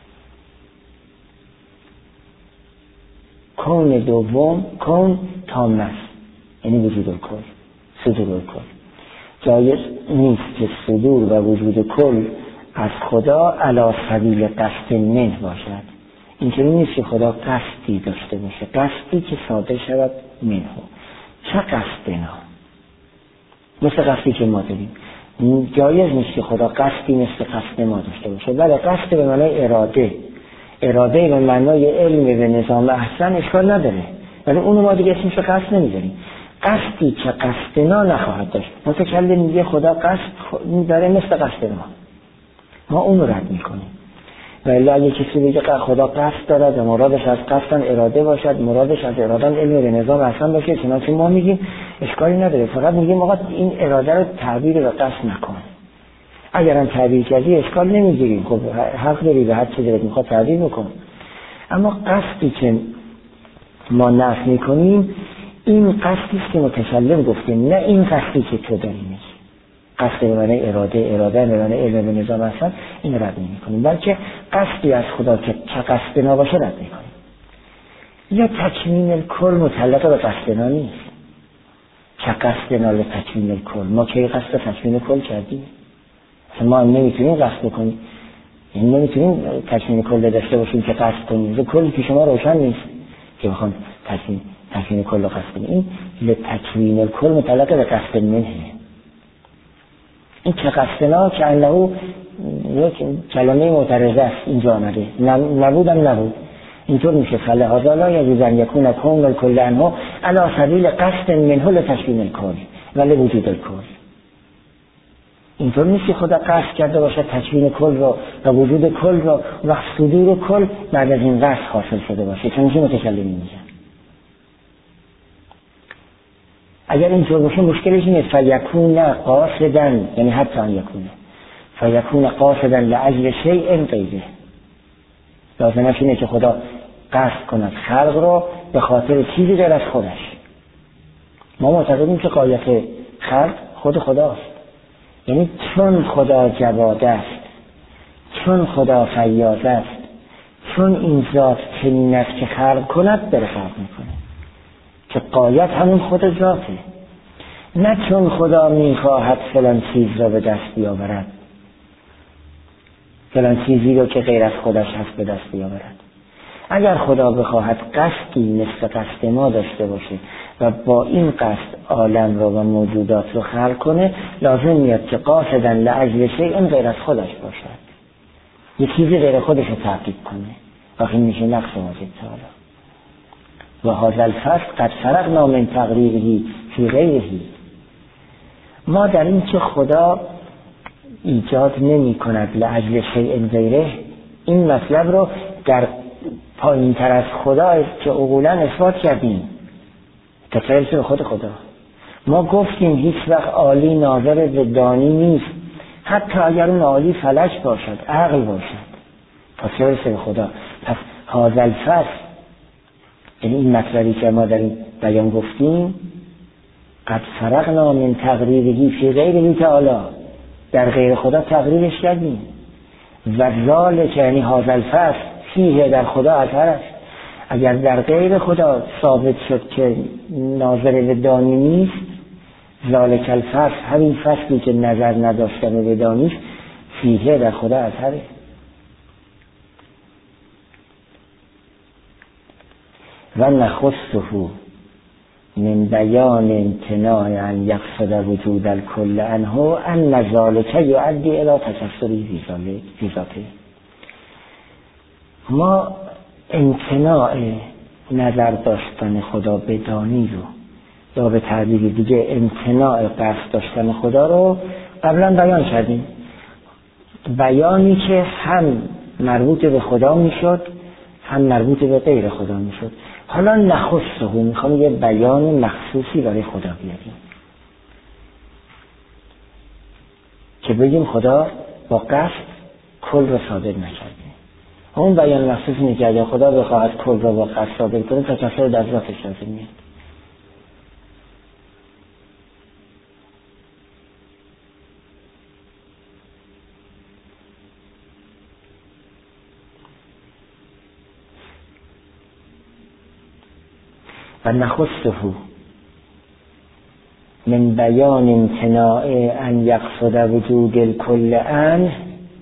کون دوم کون تام است، یعنی وجود الکل، صدور الکل. جایز نیست که صدور و وجود کل از خدا علی سبیل قصد منه باشد. اینطوری نیست که خدا قصدی داشته باشه، قصدی که صادر شود منه. چه قصدنا؟ مثل قصدی که ما داریم. جایز نیست که خدا قصدی مثل قصد ما داشته باشه. بله، قصد به معنای اراده به معنای علم به نظام احسن اشکال نداره، ولی اونو ما دیگه اسمش قصد نمیذاریم. قصدی که قصدنا نخواهد داشت. متکلم میگه خدا قصد داره مثل قصد ما اونو رد میکنیم. ولی اگه کسی بگه خدا قصد دارد و مرادش از قصدن اراده باشد، مرادش از ارادن علم به نظام احسن باشه، چنانچه ما میگیم اشکالی نداره، فقط میگیم آقا این اراده رو تعبیر به قصد نکن. اگرم تعبیر کردی اشکال نمیگیریم، خب حق داری به هر چه دلت میخواد تعبیر بکن. اما قصدی که ما نفی میکنیم این قصدی است که متکلم گفته، نه این قصدی که تو داری میگی. قصد به معنی اراده به معنی علم به نظام احسن، این رد نمی‌کنیم، بلکه قصدی از خدا که قصدنا باشه رد می‌کنیم. یا تکوین الکل متعلق به قصدنا نیست. که قصدنا به تکوین الکل، ما کی قصد تکوین کل کردیم؟ ما نمیتونیم قصد بکنیم، یعنی نمیتونیم تکوین کل داشته باشیم که قصد کنیم. کلی که شما روشن نیست که بخوام تکوین کل رو قصد کنیم. این لتکوین الکل متعلق به قصد منه. این که قصدنا که انه یک کلمه معترضه است اینجا آمده، نبود. اینطور میشه فلهذا لا یجوز ان یکون کون الکل عنه علی سبیل قصد منه لتکوین الکل ولی وجود الکل. اینطور نیست که خدا قصد کرده باشه تکوین کل رو و وجود کل رو و صدور کل بعد از این قصد حاصل شده باشه، چون اینجا متکلم میگن. اگر اینطور باشه مشکلش اینه فیکون قاصدا، یعنی حتی ان یکونه فیکون قاصدا لاجل شیء غیره. لازمش اینه که خدا قصد کند خلق رو به خاطر چیزی غیر از خودش. ما معتقدیم که غایت خلق خود خداست، یعنی چون خدا جواد است، چون خدا فیاض است، چون این ذات چنین است که خلق کند بره خلق میکنه، که غایت همون خود ذاته. نه چون خدا میخواهد فلان چیز را به دست بیاورد، فلان چیزی رو که غیر از خودش هست به دست بیاورد. اگر خدا بخواهد قصدی مثل قصد ما داشته باشه و با این قصد عالم رو و موجودات رو خلق کنه، لازم میاد که قاصدن لاجل شیء غیر از خودش باشد، یه چیزی غیر خودش رو تعقیب کنه. وقتی میشه نقص واجب تعالی. و هذا الفصل قد فرغنا من تقریره فی غیره. ما در این که خدا ایجاد نمی کند لاجل شیء غیره، این مطلب رو در پایین تر از خدا که عقولاً اثبات کردیم، تفسیر به خود خدا. ما گفتیم هیچ وقت عالی ناظر به دانی نیست، حتی اگر اون عالی فلک باشد، عقل باشد، تفسیر به خدا. پس هذا الفصل، یعنی این مطلبی که ما در این بیان گفتیم، قد فرغنا من تقریره فی غیره تعالی، در غیر خدا تقریرش کردیم. و ذالک یعنی هذا الفصل فیه در خدا اثر است. اگر در غیر خدا ثابت شد که ناظر به دانی نیست، ذالک الفصل همین فصلی که نظر نداشتن به دانی است، فیه در خدا اثره. و نخصه من بیان امتناع ان یقصد وجود الکل عنه ان ذلک یؤدی الی تکثری فی ذاته. ما امتناع نظر داشتن خدا به دانی رو، یا به تعبیر دیگه امتناع قصد داشتن خدا رو قبلا بیان کردیم. بیانی که هم مربوط به خدا میشد هم مربوط به غیر خدا میشد. حالا نخصه میخوام یه بیان مخصوصی برای خدا بیاریم که بگیم خدا با قصد کل رو صادر نکرده. اون بیان مخصوص میکرده خدا بخواهد کل رو با قصد صادر کنه تا کسر در ذاتش صادر میاد. و نخصه من بیان امتناع ان یقصد وجود الکل عنه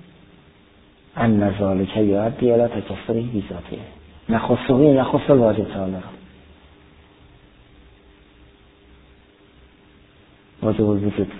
ان ذلک یؤدی الی تکثره فی ذاته. نخص الواجب تعالی واجب الوجود رو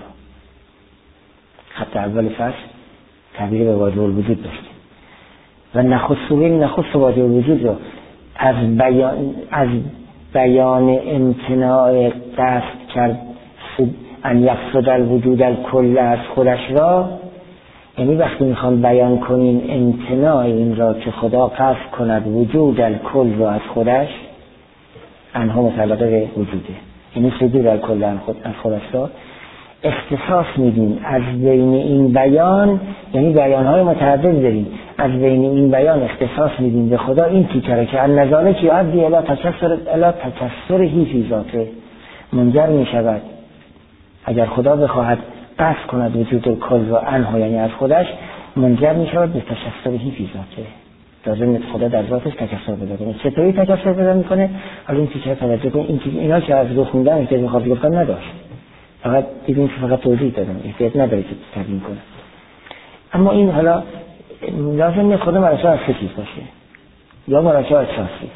خط اول فصل تعبیر به واجب الوجود داشتیم و نخص واجب الوجود رو از بیان امتناع قصد کرد ان یقصد الوجود الکل از خودش را، یعنی وقتی میخوام بیان کنیم امتناع این را که خدا قصد کند وجود الکل را از خودش، انها متعلق به وجوده، یعنی صدور الکل از خودش را اختصاص میدیم از بین این بیان، یعنی بیانهای متعدد داریم، از بین این بیان اختصاص میدیم به خدا این تیکره که النظاره که یعدی الی تکثره فی ذاته، منجر میشود اگر خدا بخواهد قصد کند وجود کل و عنه یعنی از خودش، منجر میشود به تکثره فی ذاته، لازم خدا در ذاتش تکثر پیدا کنه. چطوری تکثر پیدا میکنه؟ حالا این تیکره توجه کنید، اینا که از رو خوندن که میخواد گفتن نداشت، فقط دیدیم که فقط توضیح دادم، احتیاج نداره که تبیین کنه. اما این حالا لازم نیست خدا مراسم از سه چیز باشه یا مراسم از چهار چیز.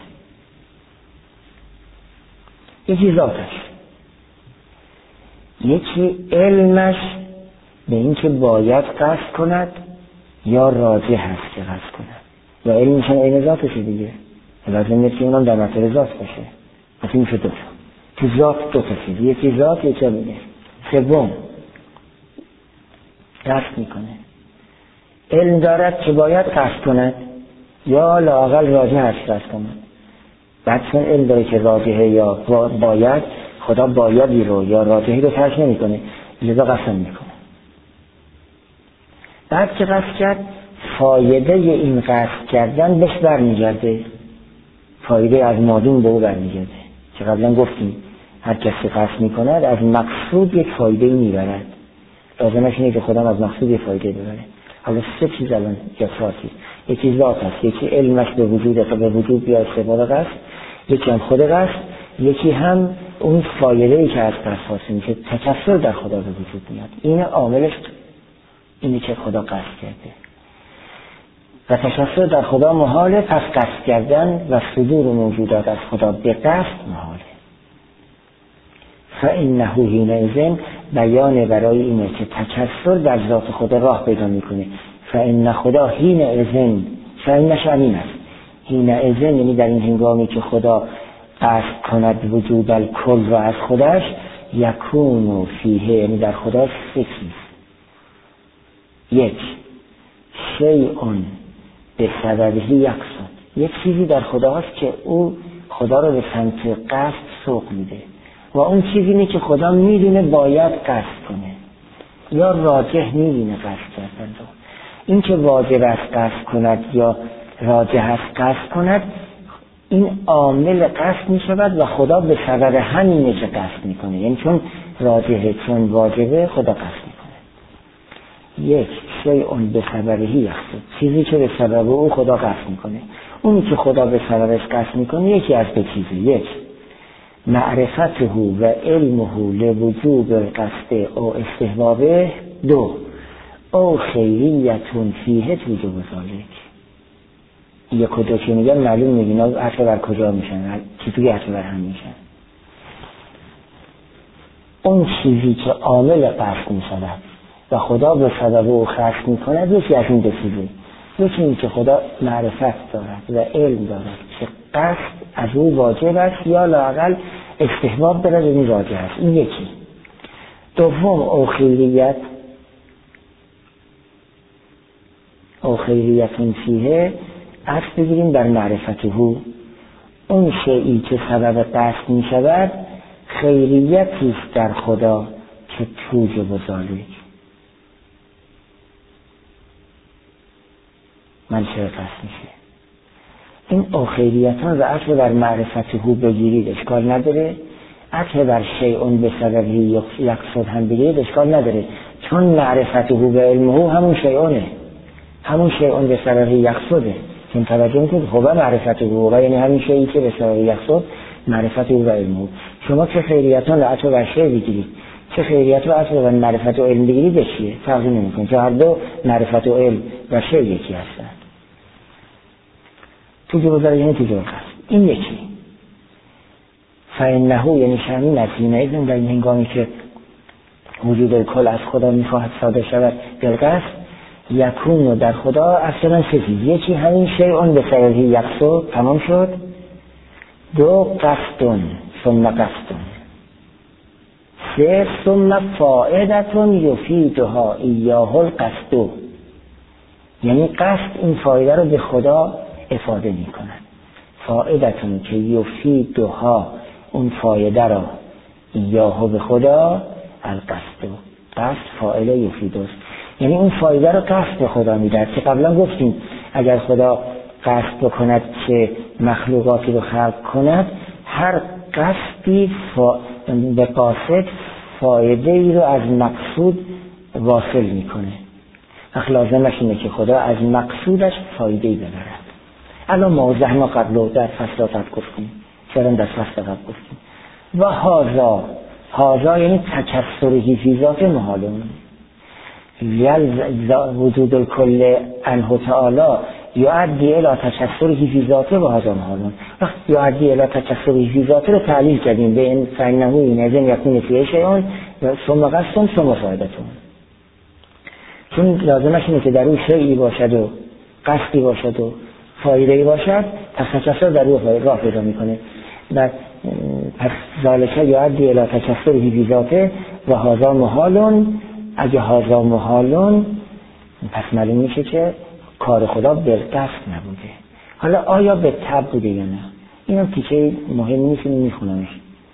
یکی ذاتش، یکی علمش به این که باید قصد کند یا راجع هست که قصد کند، یا علمش هم عین ذاتشه دیگه، لازم نیست که اونم در مطلب ذات باشه. مثل میشه دو تو ذات دو تا چیز، یکی ذات یکی میگه. سوم قصد میکنه، علم دارد که باید قصد کند یا لااقل راجع هست قصد کند. بعد چون علم داره که راجعه یا باید، خدا بایدی رو یا راجعی رو ترک نمی کنه، لذا قسم میکنه. بعد که قصد کرد فایده این قصد کردن بهش برمیگرده، فایده از مادون به او برمیگرده که قبلا گفتیم هر کسی قصد میکند از مقصود یک فایده میبرد، لازمش اینه که خدا از مقصود یک فایده ببره. حالا سه چیز الان جفاتی، یکی ذات هست، یکی علمش به وجود تا به وجود بیاد استقبال قصد، یکی هم خود قصد، یکی هم اون فایده‌ای که از قصد حاصل میشه تکثر در خدا به وجود میاد. این عاملش اینه که خدا قصد کرده و تکثر در خدا محاله، پس قصد کردن و صدور موجودات از خدا به قصد محاله. فإنه حینئذ بیان برای اینه که تکثر در ذات خدا راه پیدا میکنه. فإن خدا حینئذ، فإنش امین است، حینئذ یعنی در این هنگامی که خدا قصد کند وجود الکل را از خودش، یکون فیه یعنی در خدا سه چیز. یک، شیء به سببه یقصد، یک چیزی در خدا هست که او خدا رو به سمت قصد سوق میده و اون چیزی اینه که خدا میدونه باید قصد کنه یا راجح میدونه قصد کردن رو. این که واجب است قصد کند یا راجح است قصد کند، این عامل قصد میشود و خدا به سبب همینه که قصد میکنه، یعنی چون راجحه چون واجبه خدا قصد میکنه. یک، شیء به سببه یقصد، چیزی که به سبب او خدا قصد میکنه. اونی که خدا به سببش قصد میکنه یکی از دو چیزه: یک، معرفته و علمه لوجوب قصد او استحبابه، دو، او خیریتون فیه توجب ذالک. یک و دو که میگن معلوم میگن عطف بر کجا میشن، چطوری عطف بر هم میشن. اون چیزی که عامل قصد میشود و خدا به سبب او خص میکند یکی از این دو چیزه: یکی این که خدا معرفت دارد و علم دارد که قصد از او واجب است یا لااقل استحباب دارد این واجب است، این یکی. دوم، او خیریتون فیه، عطف بگیریم بر معرفته. اون شیئی که سبب قصد می شود خیریتی است در خدا که توجب ذالک. من چه قصد میشه این او خیریتان و عطف بر معرفته بگیرید اشکال نداره، عطف بر شیء به سببی یقصد هم بگیرید اشکال نداره، چون معرفته و علمه همون شیءونه، همون شیء به سببی یقصده. چون توجه میکنید خب معرفته و یعنی همین شیئی که به سببی یقصد معرفته و علمه. شما چه خیریتان و عطف بر شیء بگیرید چه خیریت و عطف بر معرفت و علم بگیرید به چیه؟ فرقی نمیکنه، چون هر دو معرفت و علم و شیء یکی هستند. توجب ذالک یعنی توجب قصد، این یکی. فإنه یعنی شأن نفی ایزن در این هنگامی که وجود کل از خدا میخواهد صادر شود بالقصد، یکون در خدا اصلا سه چیز: یکی همین شیء به سببه یقصد، تمام شد. دو، قصد ثم قصد. سه، ثم فائدة یفیدها ایاه القصد، یعنی قصد این فایده رو به خدا افاده می کند. فائدتون که یفیدها، اون فایده را ایاه به خدا، القصد، قصد فاعل یفید است، یعنی اون فایده را قصد به خدا می دهد. که قبلا گفتیم اگر خدا قصد بکند که مخلوقاتی رو خلق کند، هر قصدی به قاصد فایده ای رو از مقصود واصل می کنه. لازمش اینه که خدا از مقصودش فایده ای ببرد. الان موضح ما قبل در فصل قبل گفتیم، چرا در فصل قبل گفتیم. و هازا یعنی تکثری فی ذات محالون، وجود الکل عنه تعالی یؤدی الی تکثری فی ذاته و هازا محالون. یؤدی الی تکثری فی ذاته رو تعلیل کردیم به این فإنه اینذن یکون فیه شیء ثم قصد ثم فایدتون، چون لازمش اینه که در اون شیئی باشد و قصدی باشد و فایده‌ای باشد، پس تکثر در او راه پیدا میکنه. پس ذالک یؤدی الی تکثر فی ذاته و هذا محالون. اگه هذا محالون پس معلوم میشه که کار خدا بالقصد نبوده. حالا آیا به تبع بوده یا نه؟ اینم تیکه مهم نیست، میخونمش.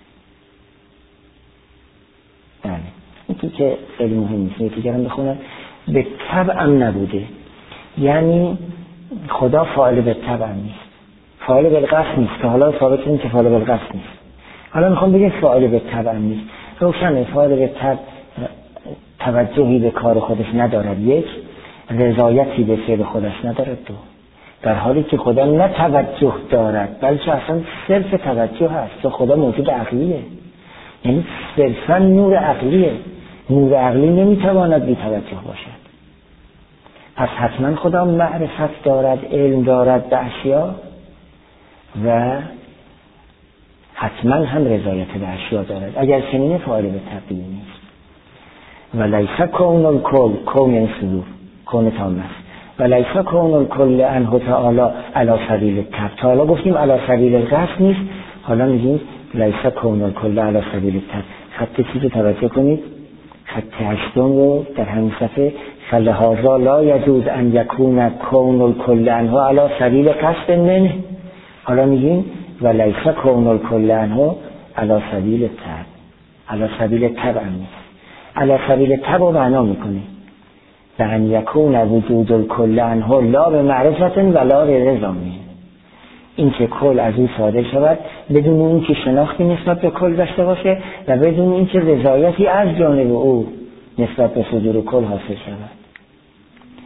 بله این تیکه خیلی مهم نیست، این تیکه رو بخونم. به تبع هم نبوده، یعنی خدا فاعل به تبع نیست، فاعل بالقصد نیست، که حالا ثابت کنیم که فاعل بالقصد نیست. حالا میخوام بگم فاعل به تبع نیست. روشنه فاعل به تبع توجهی به کار خودش ندارد، یک، رضایتی به فعل خودش ندارد، دو، در حالی که خدا نه توجه دارد بلکه اصلا صرف توجه هست، چون خدا موجود عقلیه، یعنی صرفا نور عقلیه. نور عقلی نمیتواند بی توجه باشد. پس حتما خدا معرفت دارد، علم دارد به اشیا و حتما هم رضایت به اشیا دارد. اگر چنینه فاعل به تبدیل نیست. و لیس کون الکل، کون یعنی صدور، کون تام است. و لیس کون الکل عنه تعالی علی سبیل التبع. تا حالا گفتیم علی سبیل القصد نیست، حالا میگیم لیس کون الکل علی سبیل التبع. خط چیزی توجه کنید، خط هشتم رو در همین صفحه: فلهذا لا یجوز ان یکون کون الکل عنه علی سبیل قصد منه. حالا میگیم و لیس کون الکل عنه علی سبیل التبع. علی سبیل التبع نیست، علی سبیل التبع معنا میکنه و ان یکون وجود الکل عنه لا به معرفت ولا رضا. این که کل از او صادر شود بدون این که شناختی نسبت به کل داشته باشه و بدون این که رضایتی از جانب او نسبت به صدور کل حاصل شود.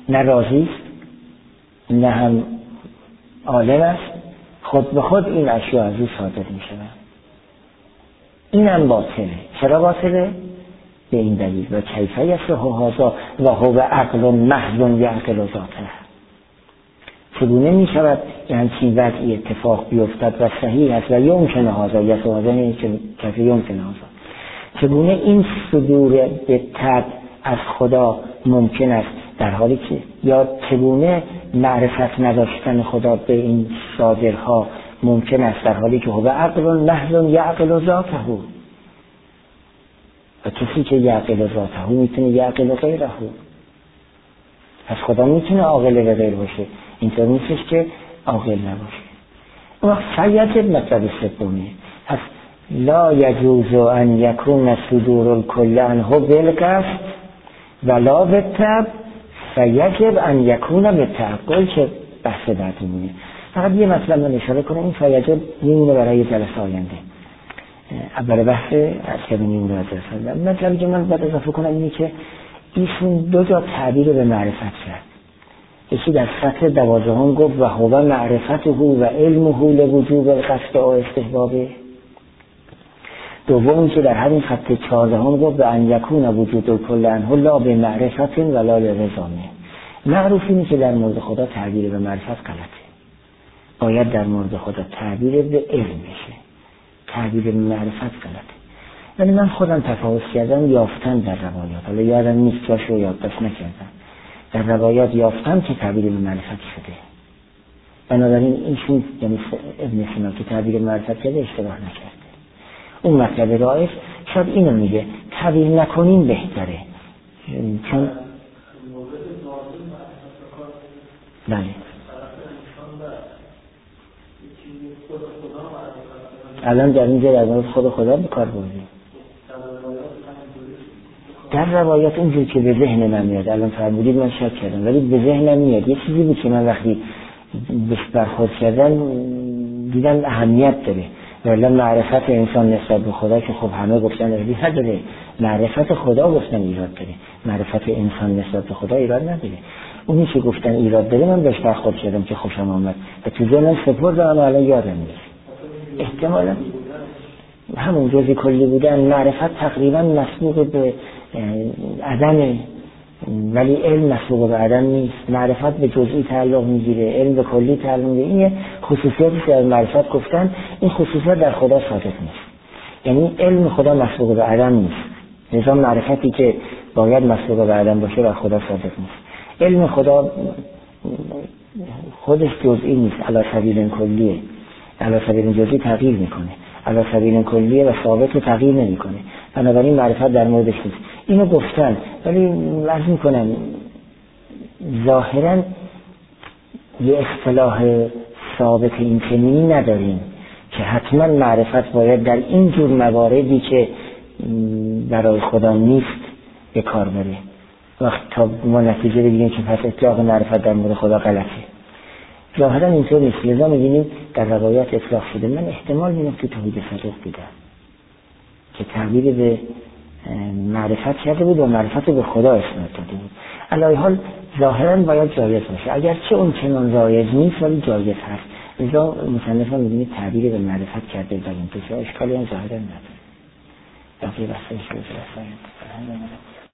نه راضی است نه هم عالم است، خود به خود این اشیاء از او صادر می شود. اینم باطله. چرا باطله؟ به این دلیل و کیفه یصح هذا و هو عقل محض یعقل ذاته. چگونه می شود که همچین وضعی اتفاق بیفتد و صحیح است و یمکن هذا یصح هذا کیفه یمکن هذا، چگونه این صدور به طبع از خدا ممکن است در حالی که، یا چگونه معرفت نداشتن خدا به این صادرها ممکن است در حالی که هو عقل محض یعقل ذاته. و کسی که یعقل ذاته میتونه یعقل غیره، پس خدا میتونه عاقل و غیر باشه، اینطور نیستش که عاقل نباشه. اما فیجب مطلب سومی، پس لا یجوز ان یکون صدور الکل عنه بالقصد ولا بالطبع فیجب ان یکون بالتعقل، که بحث بعدیمونه. فقط یه مطلب من اشاره کنم، این فیجب میمونه برای جلسه آینده. اول بحث از که میمونه از جلسه آینده. مطلبی که من باید اضافه کنم اینه که ایشون دو جا تعبیر به معرفت کرد. یکی در سطر 12 گفت و هو معرفته و علمه لوجوب القصد و استحبابه. دوم که در همین خط 14 گفت و ان یکون وجود الکل عنه لا به معرفت ولا لرزامه. معروف اینه که در مورد خدا تعبیر به معرفت غلطه، باید در مورد خدا تعبیر به علم بشه، تعبیر به معرفت غلطه. ولی من خودم تفاوت کردم، یافتم در روایات، حالا یادم نیست جاش رو یادداشت نکردم، در روایات یافتم که تعبیر به معرفت شده. بنابراین ایشون یعنی ابن سینا که تعبیر به معرفت کرده اشتباه نکرده. اون مطلب رائف شاید اینو میگه تعبیر نکنین بهتره، چون بله الان در اینجا در مورد خود خدا بکار بردیم. در روایات اونجور که به ذهن من میاد، الان فرمودید من شک کردم ولی به ذهنم میاد، یه چیزی بود که من وقتی بهش برخورد کردم دیدم اهمیت داره. ولی معرفت انسان نسبت به خدا که خب همه گفتن ایراد نداره، معرفت خدا گفتن ایراد داره، معرفت انسان نسبت به خدا ایراد نداره. اونی که گفتن ایراد داره من بهش برخورد کردم که خوشم آمد و تو ذهنم سپردم و الان یادم نیست. احتمالا همون جزئی کلی بودن. معرفت تقریبا مسبوق به عدم، ولی علم مسبوق به عدم نیست. معرفت به جزئی تعلق میگیره، علم به کلی تعلق میگیره. این خصوصیاتی که از معرفت گفتن، این خصوصیات در خدا ثابت نیست. یعنی علم خدا مسبوق به عدم نیست، نظام معرفتی که باید مسبوق به عدم باشه در خدا ثابت نیست. علم خدا خودش جزئی نیست، علی سبیل کلیه، علی سبیل جزئی تغییر میکنه، علی سبیل کلیه و ثابت تغییر نمیکنه. بنابراین معرفت در موردش نیست. اینو گفتن، ولی عرض میکنم ظاهرا یه اصطلاح ثابت این چنینی نداریم که حتما معرفت باید در این جور مواردی که برای خدا نیست به کار بره. وقت تا ما نتیجه بگیریم که پس اطلاق معرفت در مورد خدا غلطه. ظاهرا اینطور نیست. لذا می‌بینیم در روایات اطلاق شده. من احتمال می‌بینم که توحید صدوق دیدم که تعبیر به معرفت کرده بود و معرفت به خدا اسناد داده بود. علی حال ظاهرا باید جایز باشه، اگرچه اون چنان رایج نیست ولی جایز هست. لذا مصنف ها می‌بینید تعبیر به معرفت کرده در این تو اشکالی هم ظاهرا نداره. باقی بحثش رو